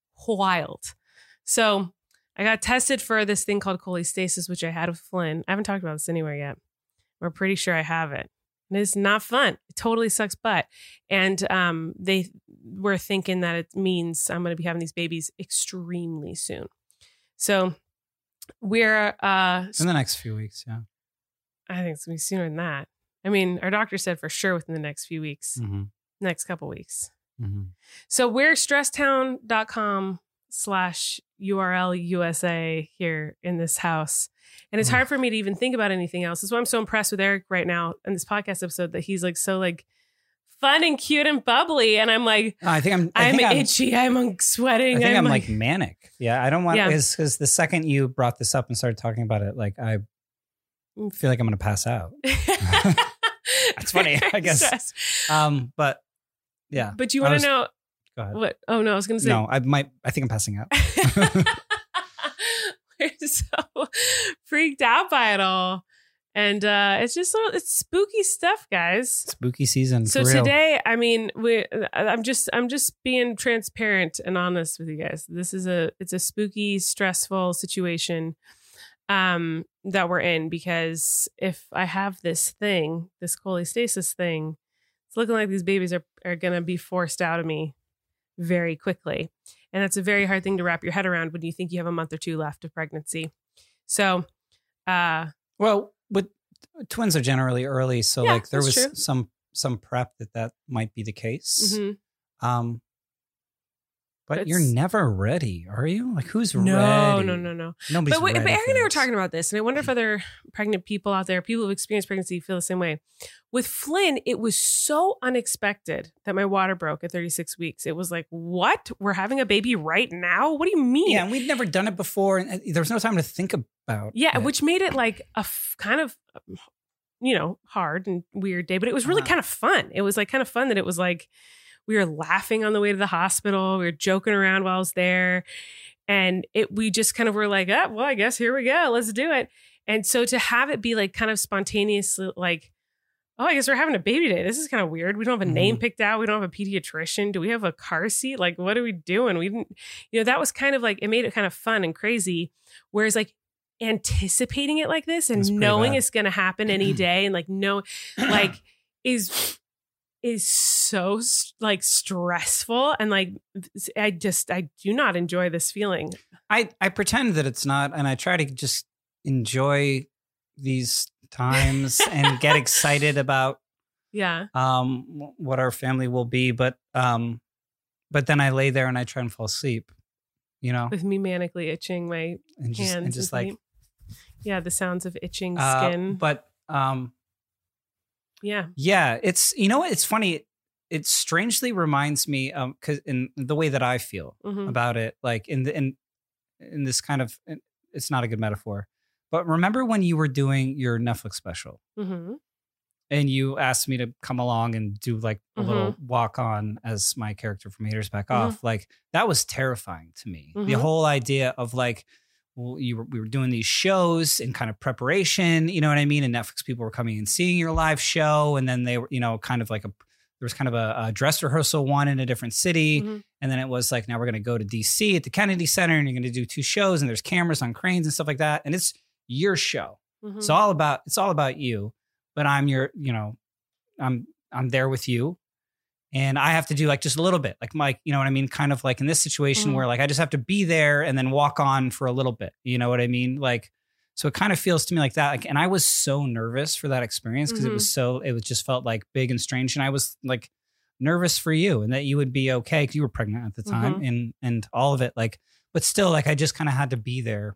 wild. So I got tested for this thing called cholestasis, which I had with Flynn. I haven't talked about this anywhere yet. We're pretty sure I have it. And it's not fun. It totally sucks butt. And um, they were thinking that it means I'm going to be having these babies extremely soon. So we're, uh, In the next few weeks, yeah. I think it's going to be sooner than that. I mean, our doctor said for sure within the next few weeks, Mm-hmm. next couple weeks. Mm-hmm. So we're stresstown.com slash URL USA here in this house. And it's hard for me to even think about anything else. That's why I'm so impressed with Eric right now in this podcast episode that he's like so like fun and cute and bubbly. And I'm like, I think I'm. I I'm think I'm, itchy. I'm sweating. I think I'm, I'm like, manic. Yeah, I don't want Yeah. because the second you brought this up and started talking about it, like I feel like I'm going to pass out. That's funny, I guess. Stressed. Um, but yeah. But you I want was- to know Go ahead. what? Oh no, I was going to say. No, I might. I think I'm passing out. We're so freaked out by it all. And uh, it's just so it's spooky stuff, guys. Spooky season. So for real. today, I mean, we I'm just I'm just being transparent and honest with you guys. This is a it's a spooky, stressful situation um that we're in, because if I have this thing, this cholestasis thing, it's looking like these babies are are going to be forced out of me very quickly. And that's a very hard thing to wrap your head around when you think you have a month or two left of pregnancy. So, uh, Well, with twins are generally early, so Yeah, like there was that's true. some some prep that that might be the case. mhm. Um, but It's- you're never ready, are you? Like who's no, ready? no, no, no. Nobody's But, wait, ready. but Eric for and I were this. talking about this, and I wonder if other pregnant people out there, people who've experienced pregnancy, feel the same way. With Flynn, it was so unexpected that my water broke at thirty-six weeks. It was like, what? We're having a baby right now? What do you mean? Yeah, and we'd never done it before, and there was no time to think about. Yeah, it. which made it like a f- kind of, you know, hard and weird day, but it was really Uh-huh. kind of fun. It was like kind of fun that it was like we were laughing on the way to the hospital. We were joking around while I was there. And it we just kind of were like, oh, well, I guess here we go. Let's do it. And so to have it be like kind of spontaneously like, oh, I guess we're having a baby day. This is kind of weird. We don't have a name Mhm. picked out. We don't have a pediatrician. Do we have a car seat? Like, what are we doing? We didn't, you know, that was kind of like, it made it kind of fun and crazy. Whereas like anticipating it like this and That's pretty knowing bad. it's going to happen any day and like, no, like is, is so like stressful. And like, I just, I do not enjoy this feeling. I I pretend that it's not, and I try to just enjoy these times and get excited about Yeah. um what our family will be, but um but then I lay there and I try and fall asleep, you know, With me manically itching my and just hands. and just like feet. Yeah. The sounds of itching uh, skin. but um yeah. yeah, it's you know what, it's funny. It strangely reminds me um because in the way that I feel Mhm. about it, like in the in in this kind of, it's not a good metaphor, but remember when you were doing your Netflix special Mm-hmm. and you asked me to come along and do like a little walk on as my character from Haters Back Mhm. Off, like that was terrifying to me. The Mhm. whole idea of like, well, you were, we were doing these shows in kind of preparation, you know what I mean? And Netflix people were coming and seeing your live show. And then they were, you know, kind of like a, there was kind of a, a dress rehearsal one in a different city. Mhm. And then it was like, now we're going to go to D C at the Kennedy Center and you're going to do two shows and there's cameras on cranes and stuff like that. And it's your show. Mhm. It's all about, it's all about you, but I'm your, you know, I'm, I'm there with you. And I have to do like just a little bit like Mike, you know what I mean? Kind of like in this situation Mhm. where like, I just have to be there and then walk on for a little bit. You know what I mean? Like, so it kind of feels to me like that. Like, and I was so nervous for that experience because Mhm. it was so, it was just felt like big and strange. And I was like nervous for you and that you would be okay. Cause you were pregnant at the time Mhm. and, and all of it like, but still like, I just kind of had to be there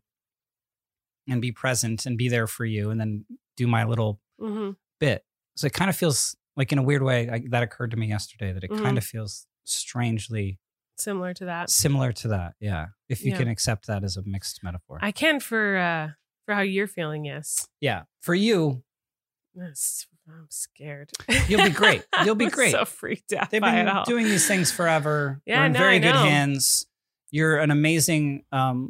and be present and be there for you and then do my little Mhm. bit. So it kind of feels like in a weird way I, that occurred to me yesterday that it Mhm. kind of feels strangely Similar to that. similar to that. Yeah. If you Yeah. can accept that as a mixed metaphor. I can for uh for how you're feeling, yes. yeah. For you, Yes, I'm scared. You'll be great. You'll be I'm great. So freaked out they've by it been all. doing these things forever. Yeah, We're in no, very I good know. hands. You're an amazing um,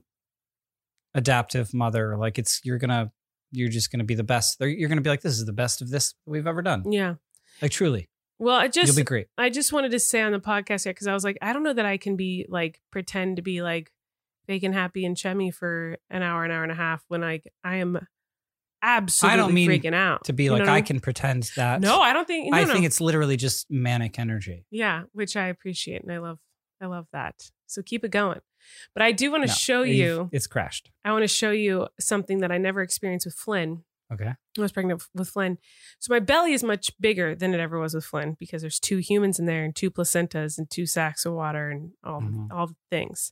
adaptive mother. Like it's, you're going to, you're just going to be the best. They're- You're going to be like, this is the best of this we've ever done. Yeah. Like truly, Well, I you'll just be great. I just wanted to say on the podcast here because I was like, I don't know that I can be like pretend to be like fake and happy and chummy for an hour, an hour and a half when I I am absolutely I don't mean freaking out To be You know like, what I mean? can pretend that. No, I don't think. No, I no. think it's literally just manic energy. Yeah, which I appreciate and I love. I love that. So keep it going. But I do want to No, show you've- you. It's crashed. I want to show you something that I never experienced with Flynn. Okay. I was pregnant with Flynn. So my belly is much bigger than it ever was with Flynn because there's two humans in there and two placentas and two sacks of water and all, Mhm. all the things.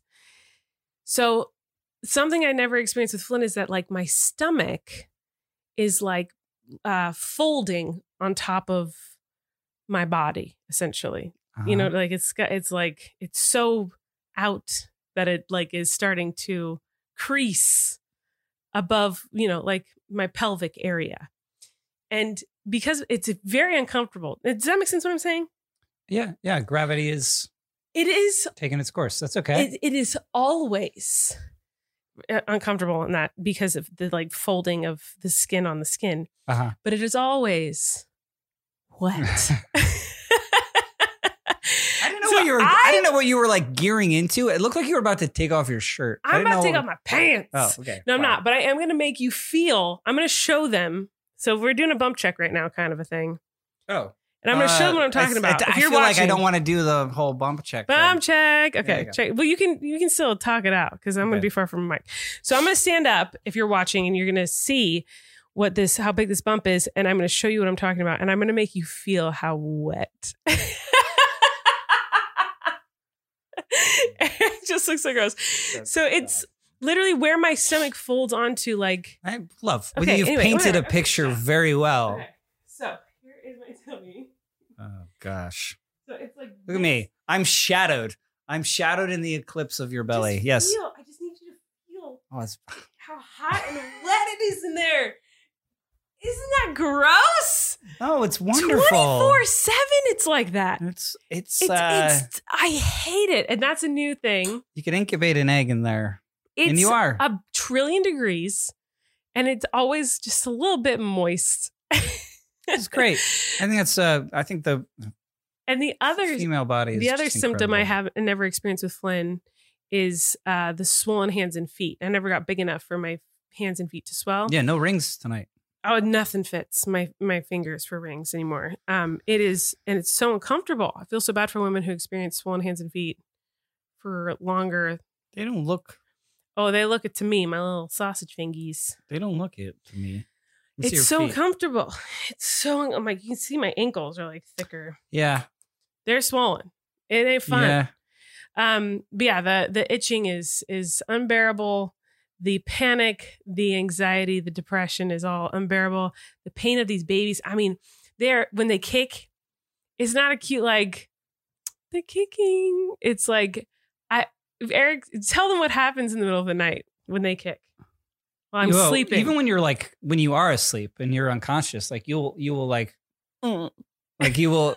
So something I never experienced with Flynn is that like my stomach is like uh, folding on top of my body, essentially. Uh-huh. You know, like it's got, it's like, it's so out that it like is starting to crease above, you know, like my pelvic area. And because it's very uncomfortable. Does that make sense what I'm saying? Yeah. Yeah. Gravity is It is. taking its course. That's okay. It, it is always uncomfortable in that because of the like folding of the skin on the skin. Uh-huh. But it is always wet. I didn't know So what you were. I, I- didn't know what you were like gearing into. It looked like you were about to take off your shirt. I I'm didn't about to know- take off my pants. Oh, okay. No, I'm Wow. not. But I am going to make you feel. I'm going to show them. So we're doing a bump check right now, kind of a thing. Oh, And I'm going to show them what I'm Uh, talking I, about. I, if I you're feel watching, like I don't want to do the whole bump check. bump thing. check. There Okay, you go. check. Well, you can you can still talk it out because I'm going Okay. to be far from my mic. So I'm going to stand up if you're watching, and you're going to see what this how big this bump is, and I'm going to show you what I'm talking about, and I'm going to make you feel how wet. It just looks so gross. So it's literally where my stomach folds onto like. I love. Okay, you've anyway, painted whatever. a picture very well. Okay, so here is my tummy. Oh gosh, So it's like look at me. I'm shadowed. I'm shadowed in the eclipse of your belly. Just Yes. feel, I just need you to feel Oh, it's, how hot and wet it is in there. Isn't that gross? oh, it's wonderful. twenty-four seven it's like that. It's it's, It's, uh, it's I hate it. And that's a new thing. you can incubate an egg in there, It's and you are. a trillion degrees and it's always just a little bit moist. It's great. I think that's. Uh, I think the And the other female body. Is the other just symptom I incredible. have never experienced with Flynn is uh, the swollen hands and feet. I never got big enough for my hands and feet to swell. Yeah, no rings tonight. Oh, nothing fits my my fingers for rings anymore. Um, it is, and it's so uncomfortable. I feel so bad for women who experience swollen hands and feet for longer. They don't look. Oh, they look it to me, my little sausage fingies. They don't look it to me. Let me see It's your so feet. comfortable. It's so. I'm like, you can see my ankles are like thicker. Yeah. They're swollen. It ain't fun. Yeah. Um, but yeah, the the itching is is unbearable. The panic, the anxiety, the depression is all unbearable. The pain of these babies. I mean, they're when they kick, it's not a cute like they're kicking. It's like I Eric, tell them what happens in the middle of the night when they kick. While I'm You will- sleeping. Even when you're like when you are asleep and you're unconscious, like you'll you will like like you will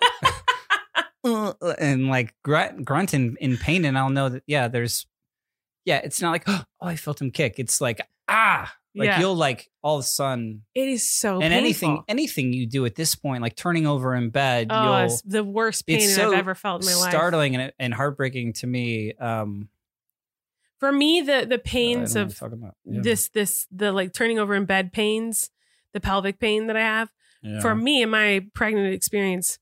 and like grunt, grunt in, in pain, and I'll know that yeah, there's yeah, it's not like oh I felt him kick. It's like ah like Yeah. you'll like all of a sudden it is so and painful. anything anything you do at this point, like turning over in bed, Oh, you'll it's the worst pain it's I've so ever felt in my life. startling and, and heartbreaking to me. Um, For me, the the I pains don't know what of I'm talking about. Yeah. this this the like turning over in bed pains, the pelvic pain that I have. Yeah. For me in my pregnant experience,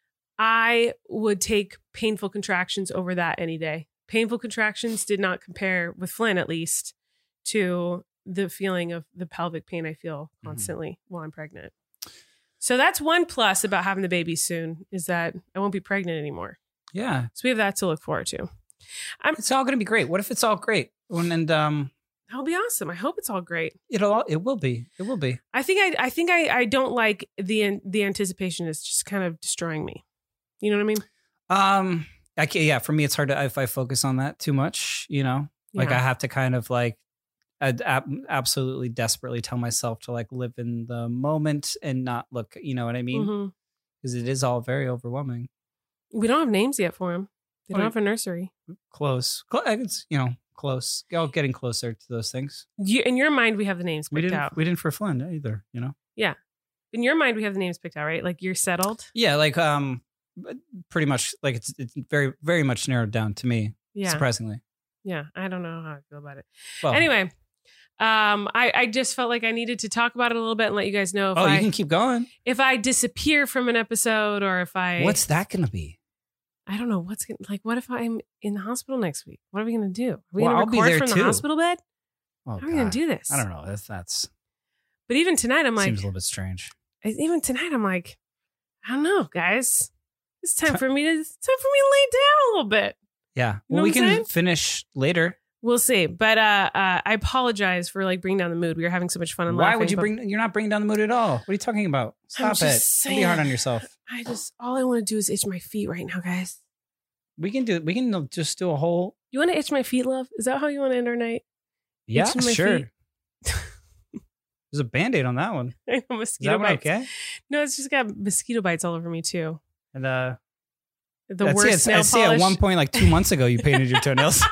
I would take painful contractions over that any day. Painful contractions did not compare with Flynn, at least, to the feeling of the pelvic pain I feel constantly mm-hmm. while I'm pregnant. So that's one plus about having the baby soon is that I won't be pregnant anymore. yeah, So we have that to look forward to. I'm, it's all going to be great. What if it's all great? And, and um, that'll be awesome. I hope it's all great. it'll all, it will be. It will be. I think I I think I, I don't like the the anticipation is just kind of destroying me. You know what I mean? Um, I can, yeah. For me, it's hard to if I focus on that too much. You know, like Yeah. I have to kind of like, I'd ab- absolutely desperately tell myself to like live in the moment and not look. You know what I mean? Mhm. Because it is all very overwhelming. We don't have names yet for him. They don't Oh, have a nursery. Close. Cl- It's you know close. All getting closer to those things. You, in your mind, we have the names We picked didn't. out. We didn't for Flynn either. You know. In your mind, we have the names picked out, right? Like you're settled. Yeah, like um, pretty much like it's it's very very much narrowed down to me. Yeah, Surprisingly. yeah. I don't know how I feel about it. Well, Anyway, um, I I just felt like I needed to talk about it a little bit and let you guys know if oh, I you can keep going. if I disappear from an episode or if I What's that going to be? I don't know what's gonna like. What if I'm in the hospital next week? What are we gonna do? Are we Well, gonna I'll be record there from too. the hospital bed? Oh, How are we gonna God. do this? I don't know. That's that's But even tonight, I'm like, seems a little bit strange. even tonight, I'm like, I don't know, guys. It's time for me to. It's time for me to lay down a little bit. Yeah. You know Well, we what I'm can saying? finish later. We'll see. But uh, uh, I apologize for like bringing down the mood. We were having so much fun and Why laughing. would you but bring? You're not bringing down the mood at all. What are you talking about? I'm Stop it. just Don't be hard saying. on yourself. I just, all I want to do is itch my feet right now, guys. We can do. We can just do a whole. You want to itch my feet, love? Is that how you want to end our night? Yeah, Itching my sure. feet? There's a Band-Aid on that one. I know, Is mosquito that one bites. okay? No, it's just got mosquito bites all over me too. And uh, The I'd worst say, nail I'd say polish. at one point, like two months ago, you painted your toenails.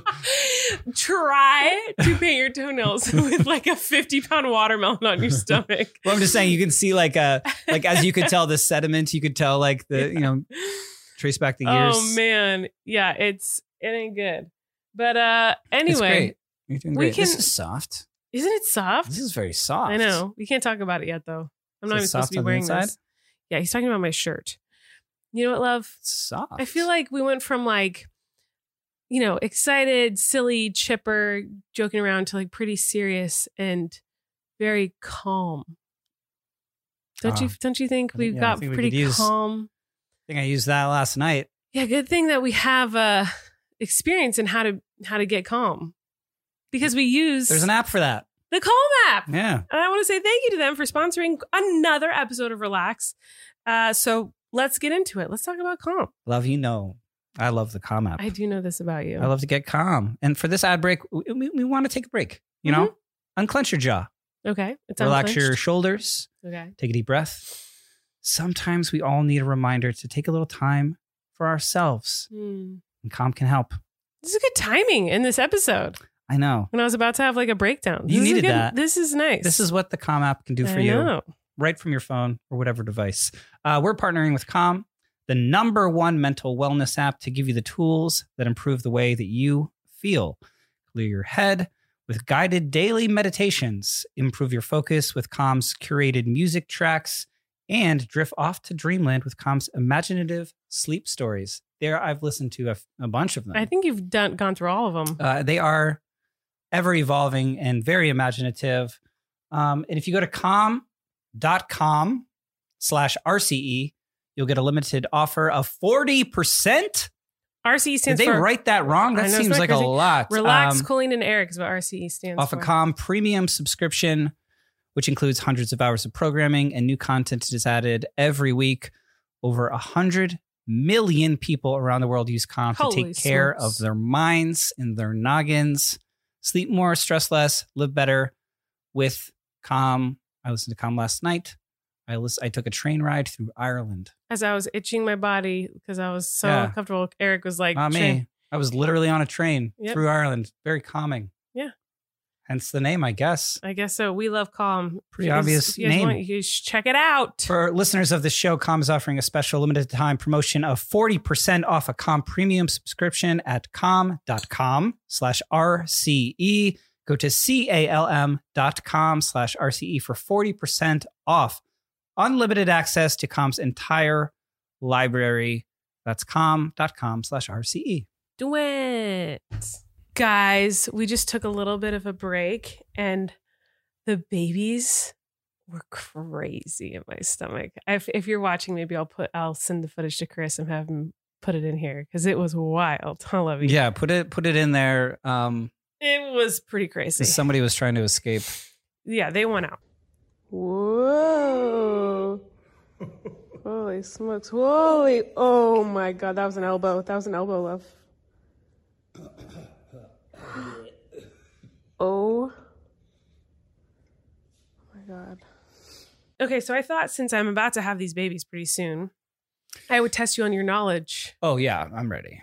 Try to paint your toenails with like a fifty pound watermelon on your stomach. Well, I'm just saying, you can see like uh like as you could tell the sediment, you could tell like the you know trace back the years. Oh man, yeah, it's it ain't good. But uh, It's anyway, great. You're doing we great. This can- is soft. isn't it soft? This is very soft. I know. We can't talk about it yet, though. I'm Is not it even supposed soft to be on the wearing inside? this. Yeah, he's talking about my shirt. You know what, love? It's soft. I feel like we went from like, you know, excited, silly, chipper, joking around to like pretty serious and very calm. Don't you? Ah. Don't you think I we think- yeah, I got think we pretty could use- calm? I think I used that last night. Yeah, good thing that we have uh, experience in how to how to get calm, because we use There's an app for that. the Calm app. Yeah. And I want to say thank you to them for sponsoring another episode of Relax. Uh, so let's get into it. Let's talk about Calm. Love, you know, I love the Calm app. I do know this about you. I love to get calm. And for this ad break, we, we, we want to take a break. You Mm-hmm. know, unclench your jaw, Okay. It's relax unclenched. your shoulders, Okay. take a deep breath. Sometimes we all need a reminder to take a little time for ourselves, Hmm. and Calm can help. This is good timing in this episode I know. when I was about to have like a breakdown. You This is a needed good- that. This is nice. This is what the Calm app can do for I you. know. Right from your phone or whatever device. Uh, we're partnering with Calm, the number one mental wellness app, to give you the tools that improve the way that you feel. Clear your head with guided daily meditations, improve your focus with Calm's curated music tracks, and drift off to dreamland with Calm's imaginative sleep stories. There, I've listened to a, a bunch of them. I think you've done gone through all of them. Uh, they are ever evolving and very imaginative. Um, and if you go to calm.com slash RCE, you'll get a limited offer of forty percent. R C E Did stands they for write that wrong? I That know, seems isn't like that a crazy? lot. Relax, Um, Colleen and Eric is what R C E stands off for. a Calm premium subscription, which includes hundreds of hours of programming, and new content is added every week. Over a hundred million people around the world use Calm to Holy take care smokes. of their minds and their noggins. Sleep more, stress less, live better with Calm. I listened to Calm last night. I list, I took a train ride through Ireland. As I was itching my body because I was so Yeah. uncomfortable, Eric was like, Not "Train." me. I was literally on a train Yep. through Ireland. Very calming. Yeah. Hence the name, I guess. I guess so. We love Calm. Pretty If you guys- obvious if you guys name. want, you should check it out. For listeners of the show, Calm is offering a special limited time promotion of forty percent off a Calm premium subscription at calm.com slash RCE. Go to calm.com slash RCE for forty percent off. Unlimited access to Calm's entire library. That's calm.com slash RCE. Do it. Guys, we just took a little bit of a break and the babies were crazy in my stomach. If, if you're watching, maybe I'll put I'll send the footage to Chris and have him put it in here because it was wild. I love you. Yeah, put it put it in there. Um, It was pretty crazy. somebody was trying to escape. Yeah, they went out. Whoa. Holy smokes. Holy. Oh my God. That was an elbow. That was an elbow, love. Oh my God. Okay, so I thought since I'm about to have these babies pretty soon, I would test you on your knowledge. Oh, yeah, I'm ready.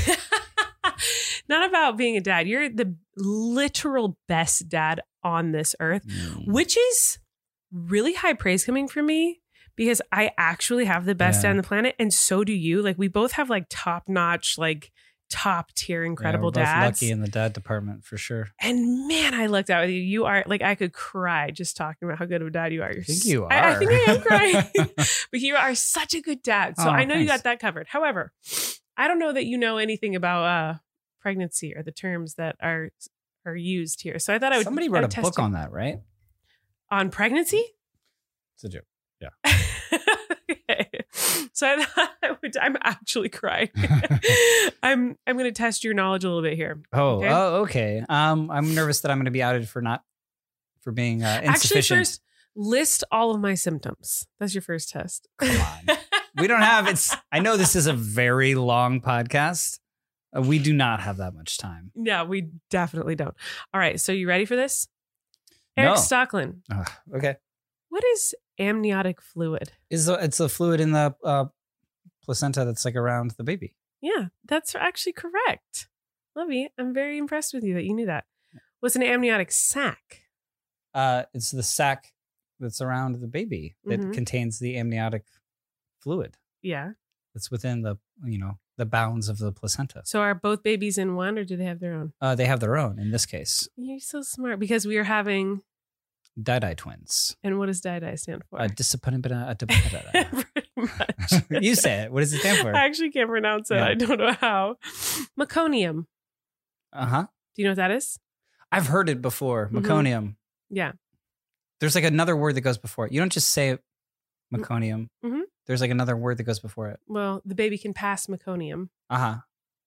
Not about being a dad. You're the literal best dad on this earth, Mm. which is really high praise coming from me because I actually have the best Yeah. dad on the planet. And so do you. Like, we both have like top notch, like top tier, incredible yeah, we're both dads. lucky in the dad department for sure. And man, I looked out with you. You are like, I could cry just talking about how good of a dad you are. You're I think s- you I, I are. think I am crying. But you are such a good dad. So Oh, I know you thanks. got that covered. However, I don't know that you know anything about uh, pregnancy or the terms that are are used here. So I thought I would Somebody I wrote would a test book you. on that, right? on pregnancy. It's a joke. Okay. So I thought I would, I'm actually crying. I'm I'm going to test your knowledge a little bit here. Oh, Okay? oh, okay. Um, I'm nervous that I'm going to be outed for not for being uh, Actually, insufficient. first, list all of my symptoms. That's your first test. Come on. We don't have it's. I know this is a very long podcast. Uh, we do not have that much time. No, we definitely don't. All right. So you ready for this? Eric No. Stocklin, Ugh, okay. what is amniotic fluid? Is it's a fluid in the uh, placenta that's like around the baby. Yeah, that's actually correct. Lovey, I'm very impressed with you that you knew that. What's an amniotic sac? Uh, it's the sac that's around the baby that Mhm. contains the amniotic fluid Yeah. that's within the you know the bounds of the placenta. So are both babies in one or do they have their own? Uh, they have their own in this case. You're so smart because we are having, Dai twins. and what does D I D I stand for? Uh, discipline- Pretty much. You say it. What does it stand for? I actually can't pronounce it. Yeah. I don't know how. Meconium. Uh huh. Do you know what that is? I've heard it before. Mhm. Meconium. Yeah. There's like another word that goes before it. You don't just say meconium. Mhm. There's like another word that goes before it. Well, the baby can pass meconium. Uh huh.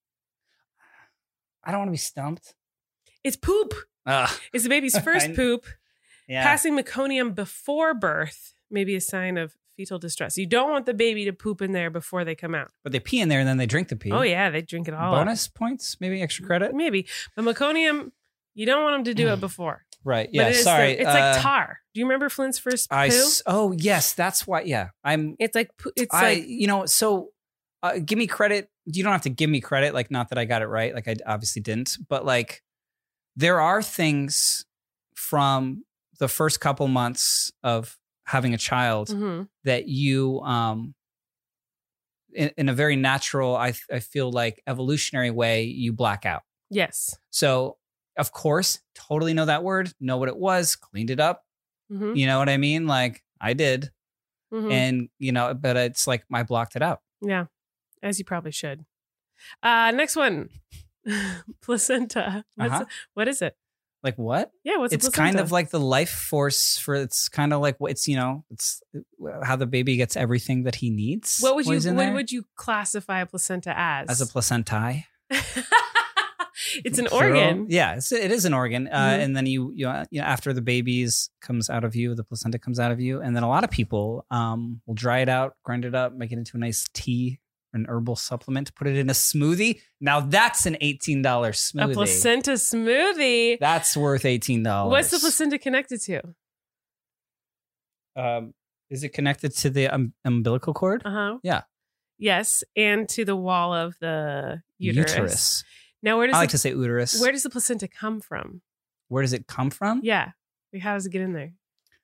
I don't want to be stumped. It's poop. Ugh. It's the baby's first I- poop. Yeah. Passing meconium before birth may be a sign of fetal distress. You don't want the baby to poop in there before they come out. But they pee in there and then they drink the pee. Oh, yeah. They drink it all up. Bonus points? Maybe extra credit? Maybe. But meconium, you don't want them to do it before. Right. But Yeah. it is Sorry. the- it's uh, like tar. Do you remember Flint's first poo? I s- oh, yes. That's why. Yeah. I'm. It's like, poo- it's I, like, you know, so uh, give me credit. You don't have to give me credit. Like, not that I got it right. Like, I obviously didn't. But like, there are things from the first couple months of having a child Mhm. that you, um, in, in a very natural, I, I feel like evolutionary way, you black out. yes. So, of course, totally know that word, know what it was, cleaned it up. Mhm. You know what I mean? Like, I did. Mhm. And, you know, but it's like I blocked it out. Yeah, as you probably should. Uh, next one, placenta. What's Uh-huh. What is it? Like, what? Yeah, what's It's a kind placenta? of like the life force for, it's kind of like what it's, you know, it's how the baby gets everything that he needs. What would when you he's in what there. would you classify a placenta as? As a placentae. It's an Plural. organ. Yeah, it's, it is an organ. Uh, Mhm. and then you, you know, you know, after the baby's comes out of you, the placenta comes out of you. And then a lot of people um, will dry it out, grind it up, make it into a nice tea, an herbal supplement, put it in a smoothie. Now that's an eighteen dollars A smoothie. placenta smoothie. That's worth eighteen dollars. What's the placenta connected to? Um, is it connected to the um, umbilical cord? Uh huh. Yeah. Yes, and to the wall of the uterus. Uterus. Now, where does I like the, to say uterus. where does the placenta come from? Where does it come from? Yeah, like how does it get in there?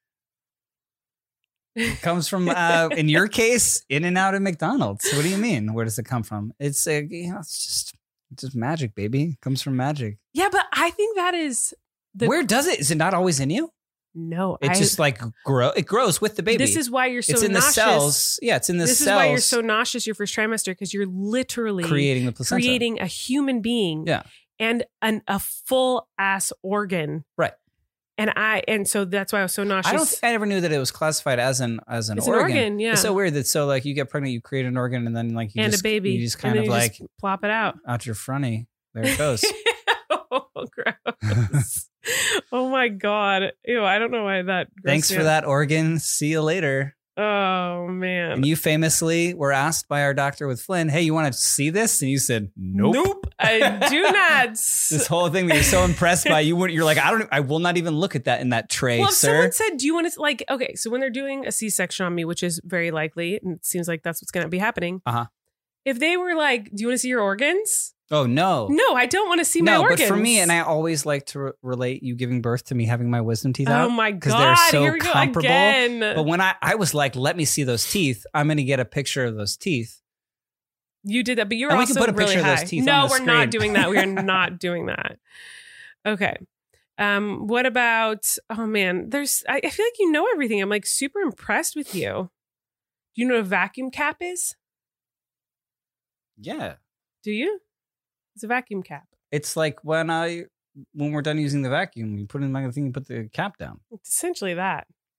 It comes from, uh, in your case, in and out of McDonald's. What do you mean? Where does it come from? It's a, you know, it's just, it's just magic, baby. It comes from magic. Yeah, but I think that is the Where does it? Is it not always in you? no. It I, just like grow. It grows with the baby. This is why you're so it's in nauseous. the cells. Yeah, it's in the This cells. is why you're so nauseous your first trimester because you're literally creating the placenta. creating a human being Yeah. and an, a full ass organ. Right. And I and so that's why I was so nauseous. I don't think I ever knew that it was classified as an as an It's organ. an organ, yeah. It's so weird that so like you get pregnant, you create an organ, and then like you and just a baby. you just And kind then of you like just plop it out. out your fronty. There it goes. Oh, gross. Oh my God. Ew, I don't know why that grossed Thanks me for out. that organ. See you later. Oh man. And you famously were asked by our doctor with Flynn, "Hey, you want to see this?" And you said, "Nope." I do not. This whole thing that you're so impressed by, you wouldn't. You're like, I don't. I will not even look at that in that tray, Well, if sir. someone said, "Do you want to like?" Okay, so when they're doing a C-section on me, which is very likely, and it seems like that's what's going to be happening. Uh-huh. If they were like, "Do you want to see your organs?" Oh no, No, I don't want to see my no. organs. But for me, and I always like to re- relate you giving birth to me having my wisdom teeth out. Oh my 'cause God! they're so Here we go comparable. again. But when I, I was like, let me see those teeth. I'm going to get a picture of those teeth. You did that, but you were And we also can put a really picture of high. those teeth no, on the we're not screen. doing that. We are not doing that. Okay. Um, what about? Oh man, there's. I, I feel like you know everything. I'm like super impressed with you. Do you know what a vacuum cap is? Yeah. Do you? It's a vacuum cap. It's like when I when we're done using the vacuum, you put in my thing, you put the cap down. It's essentially that.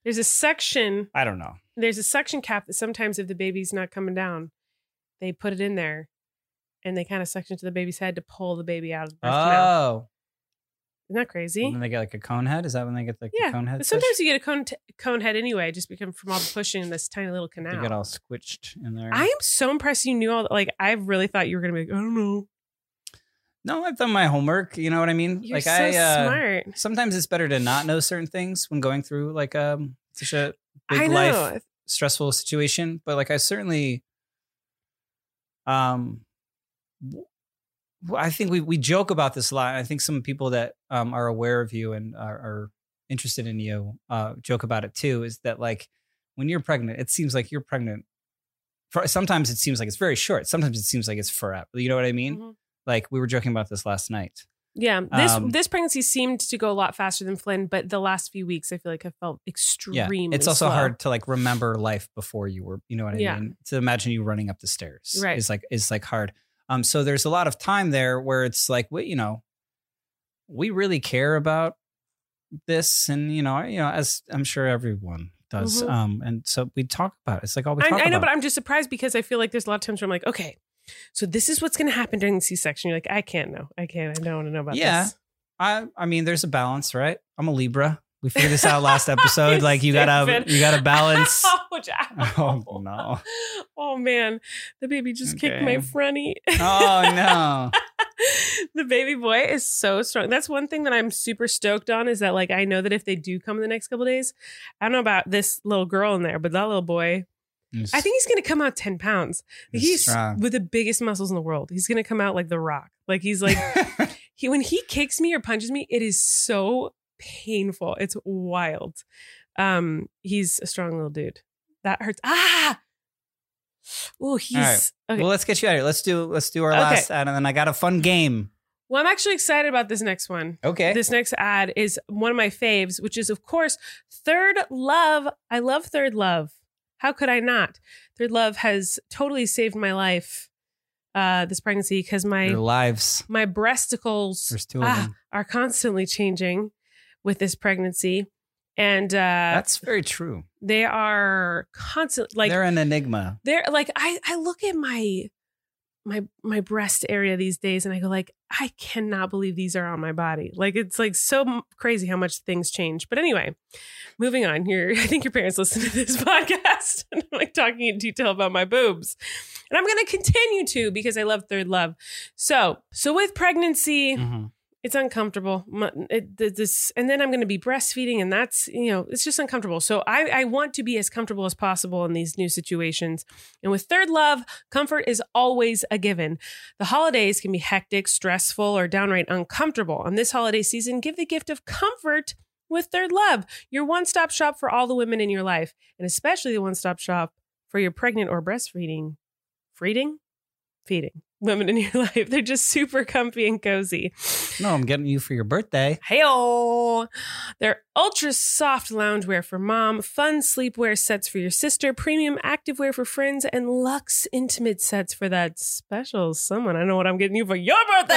There's a section. I don't know. There's a suction cap that sometimes if the baby's not coming down, they put it in there and they kind of suction to the baby's head to pull the baby out of the birth canal. Oh. Isn't that crazy? And then they get like a cone head? Is that when they get like yeah. the cone head? But sometimes you get a cone, t- cone head anyway, just become from all the pushing in this tiny little canal. They get all squished in there. I am so impressed you knew all that. Like, I really thought you were going to be like, I don't know. No, I've done my homework. You know what I mean? You're like so I, uh, smart. Sometimes it's better to not know certain things when going through like um such a big I know. life stressful situation. But like I certainly, um, w- I think we we joke about this a lot. I think some people that um are aware of you and are, are interested in you uh joke about it too. Is that like when you're pregnant, it seems like you're pregnant. For sometimes it seems like it's very short. Sometimes it seems like it's forever. You know what I mean? Mm-hmm. Like we were joking about this last night. Yeah, this Um, this pregnancy seemed to go a lot faster than Flynn, but the last few weeks I feel like I felt extremely. Yeah, it's also slow. hard to like remember life before you were. You know what I Yeah. mean? To imagine you running up the stairs, Right. Is like is like hard. Um, so there's a lot of time there where it's like, we, you know, we really care about this, and you know, you know, as I'm sure everyone does. Mhm. Um, and so we talk about it. It's like all we I, talk I know, about. but I'm just surprised because I feel like there's a lot of times where I'm like, okay, so this is what's going to happen during the C-section. You're like, I can't know. I can't. I don't want to know about Yeah. this. I I mean, there's a balance, right? I'm a Libra. We figured this out last episode. You like you gotta stupid. you gotta balance. Ouch, ouch. Oh no! Oh man, the baby just kicked Okay. my fronty. Oh no! The baby boy is so strong. That's one thing that I'm super stoked on is that like I know that if they do come in the next couple of days, I don't know about this little girl in there, but that little boy, He's- I think he's gonna come out ten pounds. he's He's strong. with the biggest muscles in the world. He's gonna come out like The Rock. Like he's like he when he kicks me or punches me, it is so painful. It's wild. Um, he's a strong little dude. That hurts. Ah. Oh, he's All right. okay. Well, let's get you out of here. Let's do let's do our Okay. last ad, and then I got a fun game. Well, I'm actually excited about this next one. Okay. This next ad is one of my faves, which is, of course, Third Love. I love Third Love. How could I not? Third Love has totally saved my life uh, this pregnancy because my Your lives. my breasticles There's two of ah, them. are constantly changing with this pregnancy, and uh, That's very true. they are constant. Like They're an enigma. they're like I I look at my my my breast area these days and I go like I cannot believe these are on my body. Like it's like so m- crazy how much things change. But anyway, moving on here. I think your parents listen to this podcast and I'm like talking in detail about my boobs. And I'm going to continue to because I love Third Love. So, so with pregnancy, Mhm. it's uncomfortable. My- It, th- this, and then I'm going to be breastfeeding, and that's, you know, it's just uncomfortable. So I, I want to be as comfortable as possible in these new situations. And with Third Love, comfort is always a given. The holidays can be hectic, stressful, or downright uncomfortable. On this holiday season, give the gift of comfort with Third Love, your one-stop shop for all the women in your life, and especially the one-stop shop for your pregnant or breastfeeding, feeding, feeding women in your life. They're just super comfy and cozy. No, I'm getting you for your birthday. Hey-oh! They're ultra soft loungewear for mom, fun sleepwear sets for your sister, premium activewear for friends, and luxe intimate sets for that special someone. I know what I'm getting you for your birthday.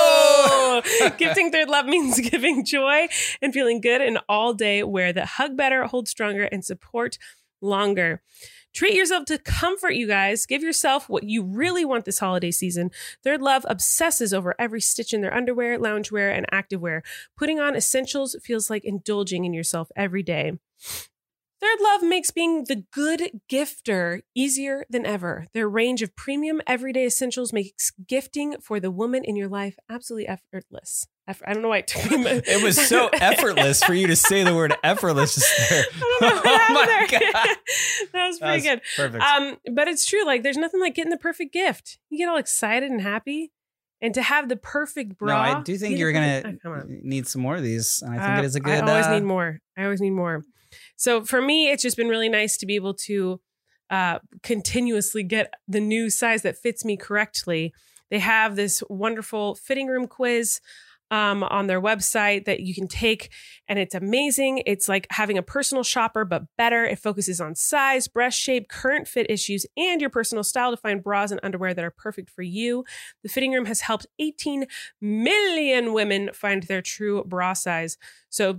Oh! Hey-oh! Gifting Third Love means giving joy and feeling good in all day wear that hug better, hold stronger, and support longer. Treat yourself to comfort, you guys. Give yourself what you really want this holiday season. Third Love obsesses over every stitch in their underwear, loungewear, and activewear. Putting on essentials feels like indulging in yourself every day. Third Love makes being the good gifter easier than ever. Their range of premium everyday essentials makes gifting for the woman in your life absolutely effortless. Eff- I don't know why it took me. It was so effortless for you to say the word effortless just there. I don't know what Oh happened my there. God. That was pretty That was good. Perfect. Um, but it's true. Like, there's nothing like getting the perfect gift. You get all excited and happy, and to have the perfect bra. no, I do think be the you're perfect- gonna oh, come on. need some more of these, and I think Uh, it is a good. I always uh, need more. I always need more. So for me, it's just been really nice to be able to uh, continuously get the new size that fits me correctly. They have this wonderful fitting room quiz um, on their website that you can take, and it's amazing. It's like having a personal shopper, but better. It focuses on size, breast shape, current fit issues, and your personal style to find bras and underwear that are perfect for you. The fitting room has helped eighteen million women find their true bra size. So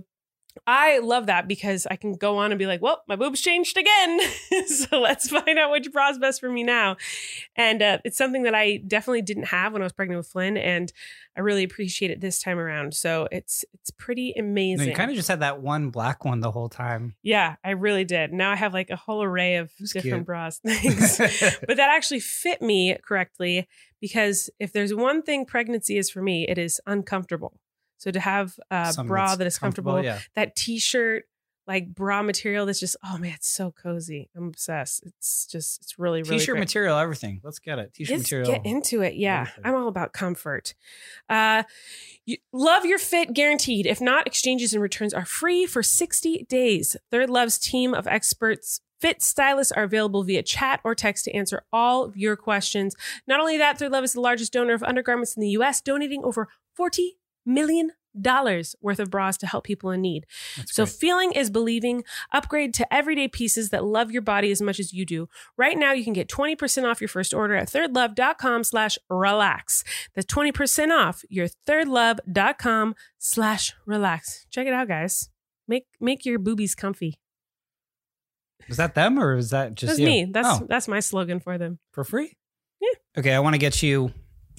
I love that because I can go on and be like, well, my boobs changed again. So let's find out which bra is best for me now. And uh, it's something that I definitely didn't have when I was pregnant with Flynn. And I really appreciate it this time around. So it's it's pretty amazing. No, you kind of just had that one black one the whole time. Yeah, I really did. Now I have like a whole array of That's different cute. bras. Thanks. But that actually fit me correctly because if there's one thing pregnancy is for me, it is uncomfortable. So to have a Something bra that's that is comfortable, yeah. that t-shirt, like bra material that's just, oh man, it's so cozy. I'm obsessed. It's just, it's really, really T-shirt great. material, everything. Let's get it. T-shirt Let's material. get into it. Yeah. Everything. I'm all about comfort. Uh, you, love your fit guaranteed. If not, exchanges and returns are free for sixty days. Third Love's team of experts fit stylists are available via chat or text to answer all of your questions. Not only that, Third Love is the largest donor of undergarments in the U S, donating over forty million dollars worth of bras to help people in need. That's So great. feeling is believing. Upgrade to everyday pieces that love your body as much as you do. Right now, you can get twenty percent off your first order at thirdlove.com slash relax. That's twenty percent off your thirdlove.com slash relax. Check it out, guys. Make make your boobies comfy. Was that them or is that just That's you? me. That's Oh, that's my slogan for them. for free? Yeah. Okay, I want to get you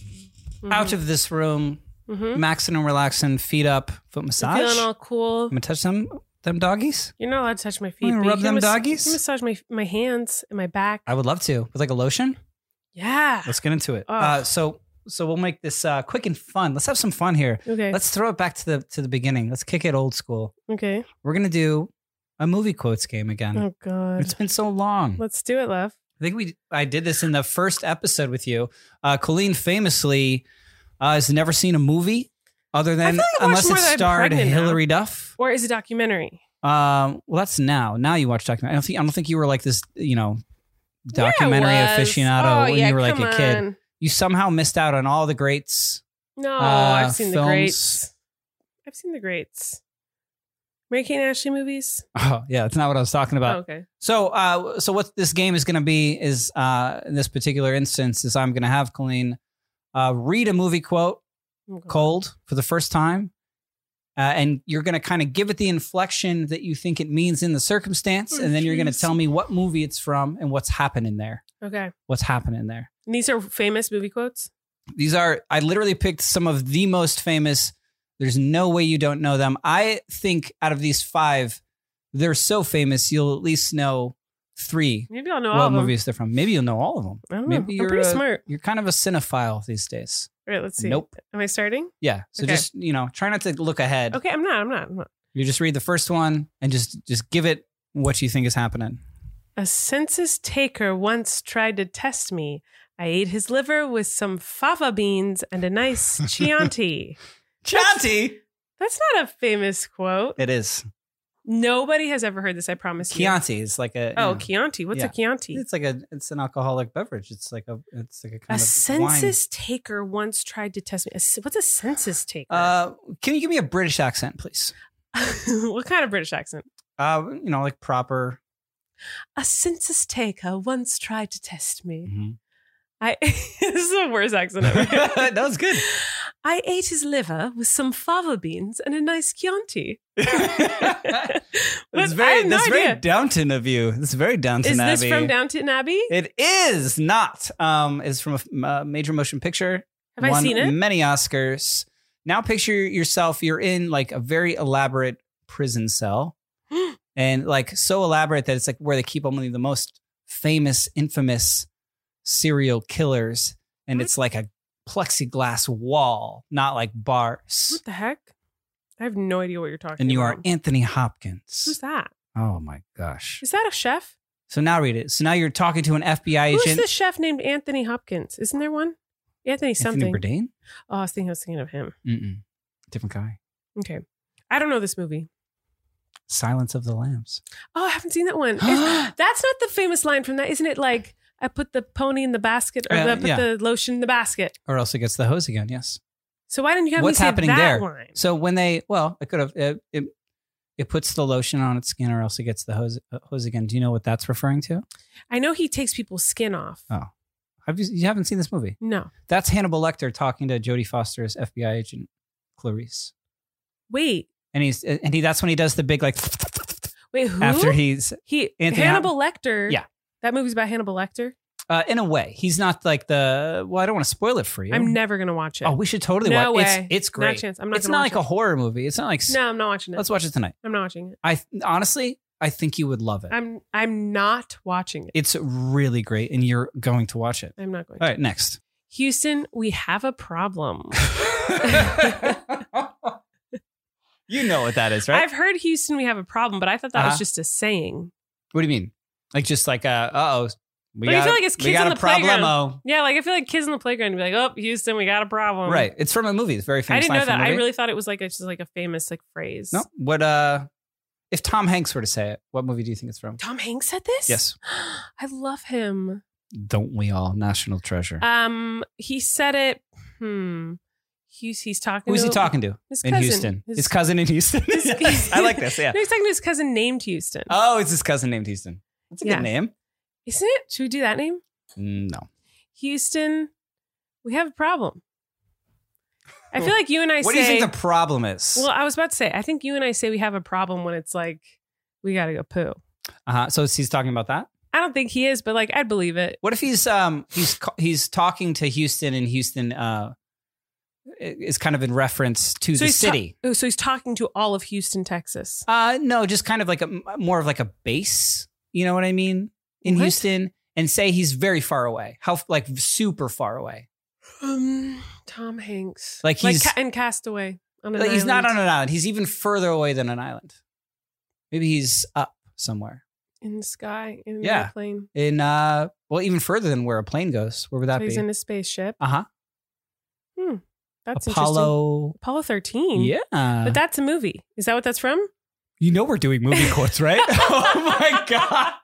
out of this room, Mm-hmm. maxing and relaxing, feet up, foot massage. Feeling all cool. I'm gonna touch them, them doggies. You're not allowed to touch my feet. You wanna but rub can them mas- doggies? you can massage my my hands and my back. I would love to with like a lotion. Yeah. Let's get into it. Oh. Uh, so, so we'll make this uh, quick and fun. Let's have some fun here. Okay. Let's throw it back to the to the beginning. Let's kick it old school. okay. We're gonna do a movie quotes game again. Oh God. It's been so long. Let's do it, love. I think we I did this in the first episode with you. Uh, Colleen famously uh, has never seen a movie other I than feel like I've watched unless more it than I'm starred pregnant now. Hilary Duff. Or is it a documentary? Um, well, that's now. Now you watch documentary. I don't think I don't think you were like this, you know, documentary Yeah, I was. aficionado Oh, when yeah, you were like come a kid. on. You somehow missed out on all the greats. No, Uh, I've seen films. the greats. I've seen the greats. Mary Kate and Ashley movies. Oh, yeah, that's not what I was talking about. Oh, okay. So, uh, so what this game is going to be is, uh, in this particular instance, is I'm going to have Colleen uh, read a movie quote Oh, God. cold for the first time. Uh, and you're going to kind of give it the inflection that you think it means in the circumstance. Oh, and then you're going to jeez. tell me what movie it's from and what's happening there. Okay. What's happening there. And these are famous movie quotes. These are, I literally picked some of the most famous. There's no way you don't know them. I think out of these five, they're so famous, you'll at least know three Maybe I'll know all what of them. movies they're from. Maybe you'll know all of them. I don't know. Maybe I'm you're pretty a- smart. You're kind of a cinephile these days. All right, let's see. Nope. Am I starting? Yeah. So Okay. just, you know, try not to look ahead. Okay, I'm not. I'm not. I'm not. You just read the first one and just just give it what you think is happening. A census taker once tried to test me. I ate his liver with some fava beans and a nice Chianti. Chianti. That's not a famous quote. It is. Nobody has ever heard this, I promise you. Chianti is like a. you Oh, know, Chianti. What's Yeah. a Chianti? It's like a. It's an alcoholic beverage. It's like a. It's like a A kind of census taker once tried to test me. A c- What's a census taker? wine. Uh, can you give me a British accent, please? What kind of British accent? Uh, you know, like proper. A census taker once tried to test me. Mhm. I this is the worst accent ever. That was good. I ate his liver with some fava beans and a nice Chianti. That's But I very. have no that's very idea. Downton of you. That's very Downton Is Abbey. this from Downton Abbey? It is not. Um, it's from a f- uh, major motion picture. Have I Won seen it? Many Oscars. Now picture yourself. You're in like a very elaborate prison cell, and like so elaborate that it's like where they keep only the most famous, infamous serial killers, and What? it's like a plexiglass wall, not like bars. What the heck? I have no idea what you're talking And you are about. Anthony Hopkins. Who's that? Oh my gosh! Is that a chef? So now read it. So now you're talking to an F B I Who's agent. the chef named Anthony Hopkins? Isn't there one? Anthony something. Anthony Bourdain? Oh, I was thinking I was thinking of him. Mm-mm. Different guy. Okay. I don't know this movie. Silence of the Lambs. Oh, I haven't seen that one. Is- that's not the famous line from that, isn't it? Like, I put the pony in the basket, or Uh, I put yeah. the lotion in the basket. Or else it gets the hose again. Yes. So why didn't you have What's me say happening that there? line? So when they, well, it could have, it, it, it puts the lotion on its skin or else it gets the hose, uh, hose again. Do you know what that's referring to? I know he takes people's skin off. Oh, have you, you haven't seen this movie? No. That's Hannibal Lecter talking to Jodie Foster's F B I agent, Clarice. Wait. And he's and he that's when he does the big like Wait, who? after he's he Anthony Hannibal Lecter. Yeah. That movie's about Hannibal Lecter. uh, in a way. He's not like the well, I don't want to spoil it for you. I'm never gonna watch it. Oh, we should totally No watch way. it. It's it's Not a great. chance. I'm not it's gonna not watch like a it. horror movie. It's not like No, I'm not watching it. Let's watch it tonight. I'm not watching it. I honestly, I think you would love it. I'm I'm not watching it. It's really great, and you're going to watch it. I'm not going All to. right, next. Houston, we have a problem. You know what that is, right? I've heard Houston, we have a problem, but I thought that Uh-huh. was just a saying. What do you mean? Like just like uh oh, we Like, I got, feel like it's we kids got on a the playground. problemo. Yeah, like I feel like kids in the playground would be like, "Oh, Houston, we got a problem." Right. It's from a movie. It's a very I famous. didn't line know from that. a I movie. really thought it was like a, just like a famous like phrase. No. What uh if Tom Hanks were to say it, what movie do you think it's from? Tom Hanks said this? Yes. I love him. Don't we all? National treasure. Um, he said it. Hmm. He's he's talking. Who's to he talking to His in cousin. Houston? His- His, cousin in Houston. his- I like this. Yeah. No, he's talking to his cousin named Houston. Oh, it's his cousin named Houston. That's a Yeah. good name. Isn't it? Should we do that name? No. Houston, we have a problem. I feel like you and I What say. do you think the problem is? Well, I was about to say. I think you and I say we have a problem when it's like we got to go poo. uh-huh. So he's talking about that. I don't think he is, but like I'd believe it. What if he's um he's ca- he's talking to Houston and Houston uh is kind of in reference to the he's ta- city? oh, so he's talking to all of Houston, Texas. uh no, just kind of like a more of like a base. You know what I mean? In What? Houston, and say he's very far away. How like super far away? Um, Tom Hanks, Like he's- ca- in Castaway. On an Like he's not on island an island. He's even further away than an island. Maybe he's up somewhere in the sky in Yeah. a plane. in uh well even further than where a plane goes. Where would that So he's be? in a spaceship. Uh huh. Hmm, that's interesting. Apollo. Apollo thirteen. Yeah. but that's a movie. Is that what that's from? You know we're doing movie quotes, right? Oh my god.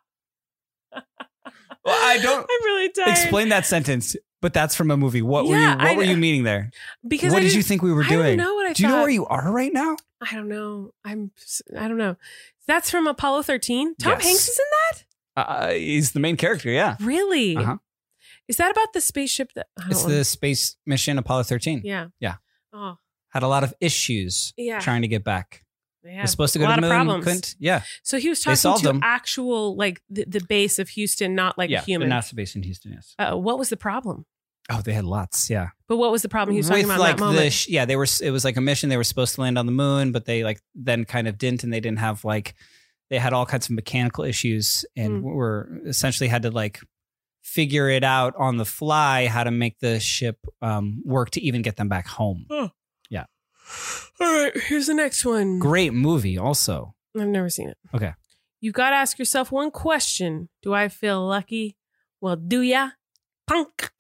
Well, I don't I'm really tired. explain that sentence, but that's from a movie. What were Yeah, you? What I- were you meaning there? because what I did you didn't- think we were I doing? don't know what I Do you know thought. where you are right now? I don't know. I'm. I don't know. That's from Apollo thirteen. Tom Yes. Hanks is in that. Uh, he's the main character. Yeah, Really? Uh-huh. Is that about the spaceship that? I don't it's wanna- the space mission Apollo thirteen. Yeah. Yeah. Oh, Had a lot of issues yeah. trying to get back. They Was have supposed to a go to lot the of moon. problems. Couldn't. Yeah. So he was They talking solved to them. actual like the, the base of Houston, not like yeah. a human. The NASA base in Houston. Yes. Uh, what was the problem? Oh, they had lots. Yeah. But what was the problem he was talking With about like in that moment? the sh- yeah, they were. It was like a mission. They were supposed to land on the moon, but they like then kind of didn't, and they didn't have like they had all kinds of mechanical issues, and Hmm. were essentially had to like figure it out on the fly how to make the ship um, work to even get them back home. Oh. Yeah. All right, here's the next one. Great movie, also. I've never seen it. Okay. You got to ask yourself one question. Do I feel lucky? Well, do ya? Punk.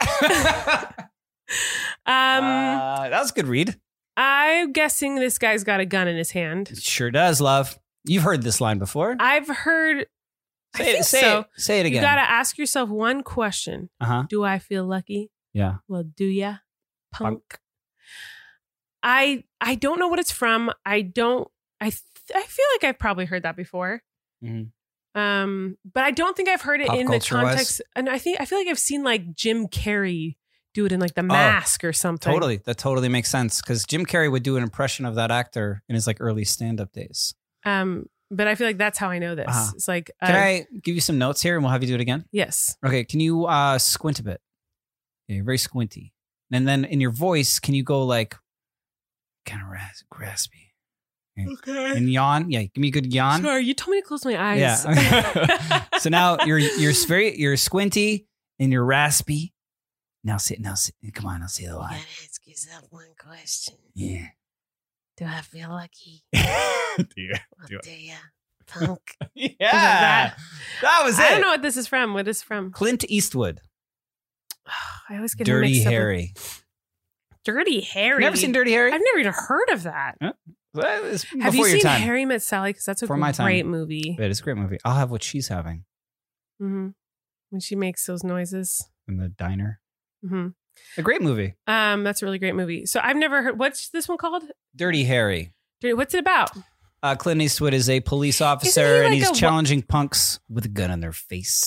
um, uh, that was a good read. I'm guessing this guy's got a gun in his hand. It sure does, love. You've heard this line before. I've heard. I say think it, say so. it. Say it You again. got to ask yourself one question. Uh huh. Do I feel lucky? Yeah. Well, do ya? Punk. Punk. I I don't know what it's from. I don't. I th- I feel like I've probably heard that before. Mhm. Um, but I don't think I've heard it Pop in the culture-wise? context. And I think I feel like I've seen like Jim Carrey do it in like The Mask or something. Oh, Totally. That totally makes sense because Jim Carrey would do an impression of that actor in his like early stand-up days. Um, but I feel like that's how I know this. Uh-huh. It's like, uh, Can I give you some notes here and we'll have you do it again? yes. Okay. Can you uh, squint a bit? Yeah, you're very squinty. And then in your voice, can you go like kind of ras- graspy? Okay. And yawn? Yeah. Give me a good yawn. Sorry, you told me to close my eyes. Yeah. So now you're you're very you're squinty and you're raspy. Now sit. Now sit. Come on. I'll say the You line. gotta ask yourself one question. Yeah. Do I feel lucky? do Well, Do do ya? Punk. yeah. that. That was it. I don't know what this is from. What is it from? Clint Eastwood. I always get him Dirty mixed up with- Harry. Dirty Harry. Never seen Dirty Harry? I've never even heard of that. Well, it's Have before you your seen time. Harry Met Sally? Because that's a Before my time. great movie. It is a great movie. I'll have what she's having hmm When she makes those noises. in the diner. hmm A great movie. Um, that's a really great movie. So I've never heard. What's this one called? Dirty Harry. Dirty- What's it about? Uh, Clint Eastwood is a police Isn't officer he and like he's a wa- challenging punks with a gun in their face.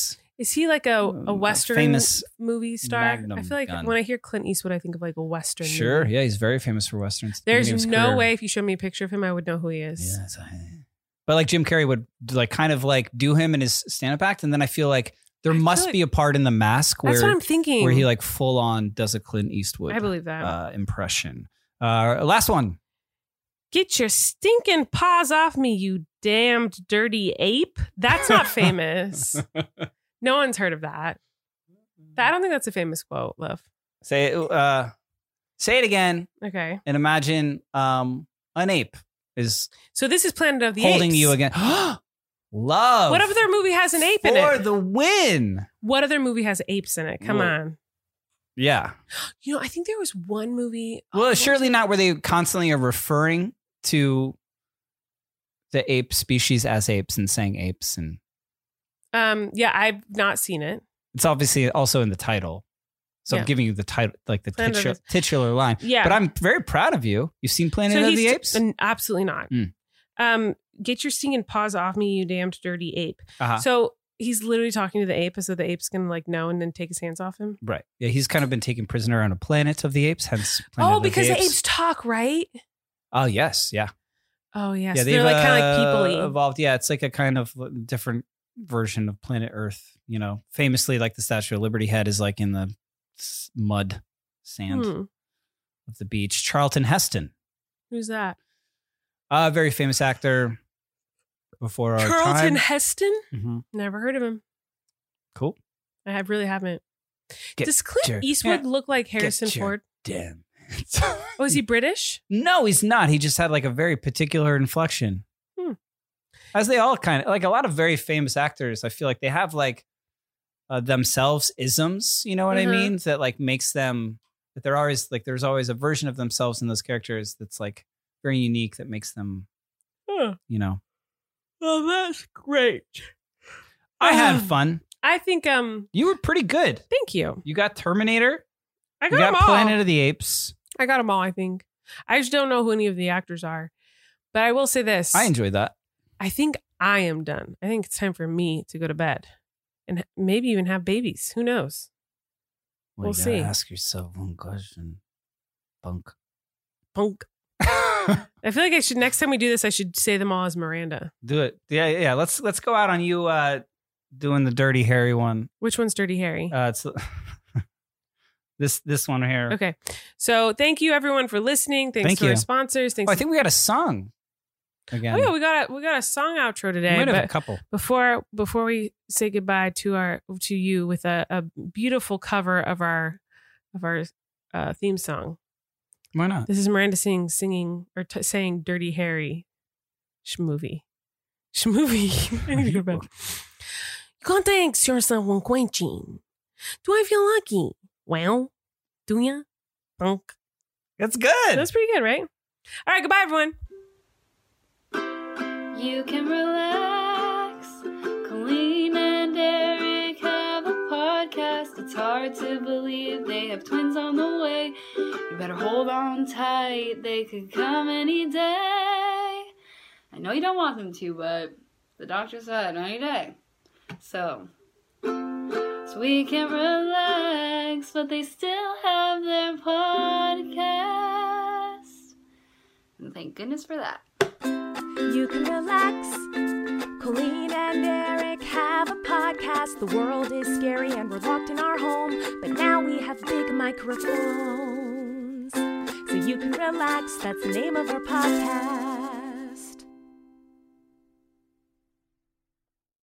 Is he like a, a Western famous movie star? Magnum I feel like gun. when I hear Clint Eastwood, I think of like a Western Sure. movie. Yeah, he's very famous for Westerns. There's Beginning of his no career. way if you showed me a picture of him, I would know who he is. Yes, I- But like Jim Carrey would like kind of like do him in his stand-up act. And then I feel like there I feel must like- be a part in The Mask where, That's what I'm thinking. where he like full on does a Clint Eastwood I believe that. uh, impression. Uh, last one. Get your stinking paws off me, you damned dirty ape. That's not famous. No one's heard of that. I don't think that's a famous quote, love. Say it, uh, say it again Okay. and imagine um, an ape is So this is Planet of the holding Apes. you again. Love. What other movie has an ape in for it? the win. What other movie has apes in it? Come Well, on. Yeah. You know, I think there was one movie. Well, oh, surely not where they constantly are referring to the ape species as apes and saying apes. And Um, yeah, I've not seen it. it's obviously also in the title. So Yeah. I'm giving you the title, like the Planet of titular, the- titular line. Yeah. But I'm very proud of you. You've seen Planet of he's the t- Apes? n- absolutely not. Mm. Um, get your stinging paws off me, you damned dirty ape. Uh-huh. So he's literally talking to the ape as though the ape's gonna like know and then take his hands off him. Right. Yeah, he's kind of been taken prisoner on a planet of the apes, hence Planet Oh, of the because the Apes. apes talk, right? Oh, yes. Yeah. Oh, yeah. Yeah, So they're like kind of like uh, people-y. evolved. Yeah, it's like a kind of different version of Planet Earth. You know, famously, like the Statue of Liberty head is like in the s- mud, sand Hmm. of the beach. Charlton Heston, Who's that? a very famous actor before our Charlton time. Heston? Mhm. Never heard of him. Cool. I have really haven't. Get Does Clint your- Eastwood yeah. look like Harrison Get your Ford? Damn. Oh, is he British? No, he's not. He just had like a very particular inflection. Hmm. As they all kind of like a lot of very famous actors, I feel like they have like uh, themselves isms. You know what Mhm. I mean? That like makes them that they're always like there's always a version of themselves in those characters that's like very unique that makes them, Huh. you know. Oh, that's great. I had Um, fun. I think. Um. You were pretty good. Thank you. You got Terminator. I You got, got them all. Planet of the Apes. I got them all. I think. I just don't know who any of the actors are. But I will say this. I enjoyed that. I think I am done. I think it's time for me to go to bed, and maybe even have babies. Who knows? Well, We'll you gotta see. ask yourself one question. Bunk. Punk. I feel like I should. Next time we do this, I should say them all as Miranda. Do it. Yeah, yeah. Let's let's go out on you uh, doing the Dirty Harry one. Which one's Dirty Harry? Uh, it's this this one here. Okay. So thank you everyone for listening. Thanks Thank to you. our sponsors. Thanks. Oh, I think we got a song again. oh yeah, we got a we got a song outro we today. might have but a couple. before before we say goodbye to our to you with a, a beautiful cover of our of our uh, theme song. Why not? This is Miranda singing singing or t- saying Dirty Harry schmovie. Schmovie. I need to go to bed. You can't thanks yourself one quenching. Do I feel lucky? Well, do ya? Punk. That's good. That's pretty good, right? All right, goodbye, everyone. You can relax. Colleen and Eric have a podcast. It's hard to believe they have twins on the way. You better hold on tight. They could come any day. I know you don't want them to, but the doctor said any day. So, so we can relax, but they still have their podcast. And thank goodness for that. You can relax. Colleen and Eric have a podcast. The world is scary and we're locked in our home, but now we have big microphones. So you can relax. That's the name of our podcast.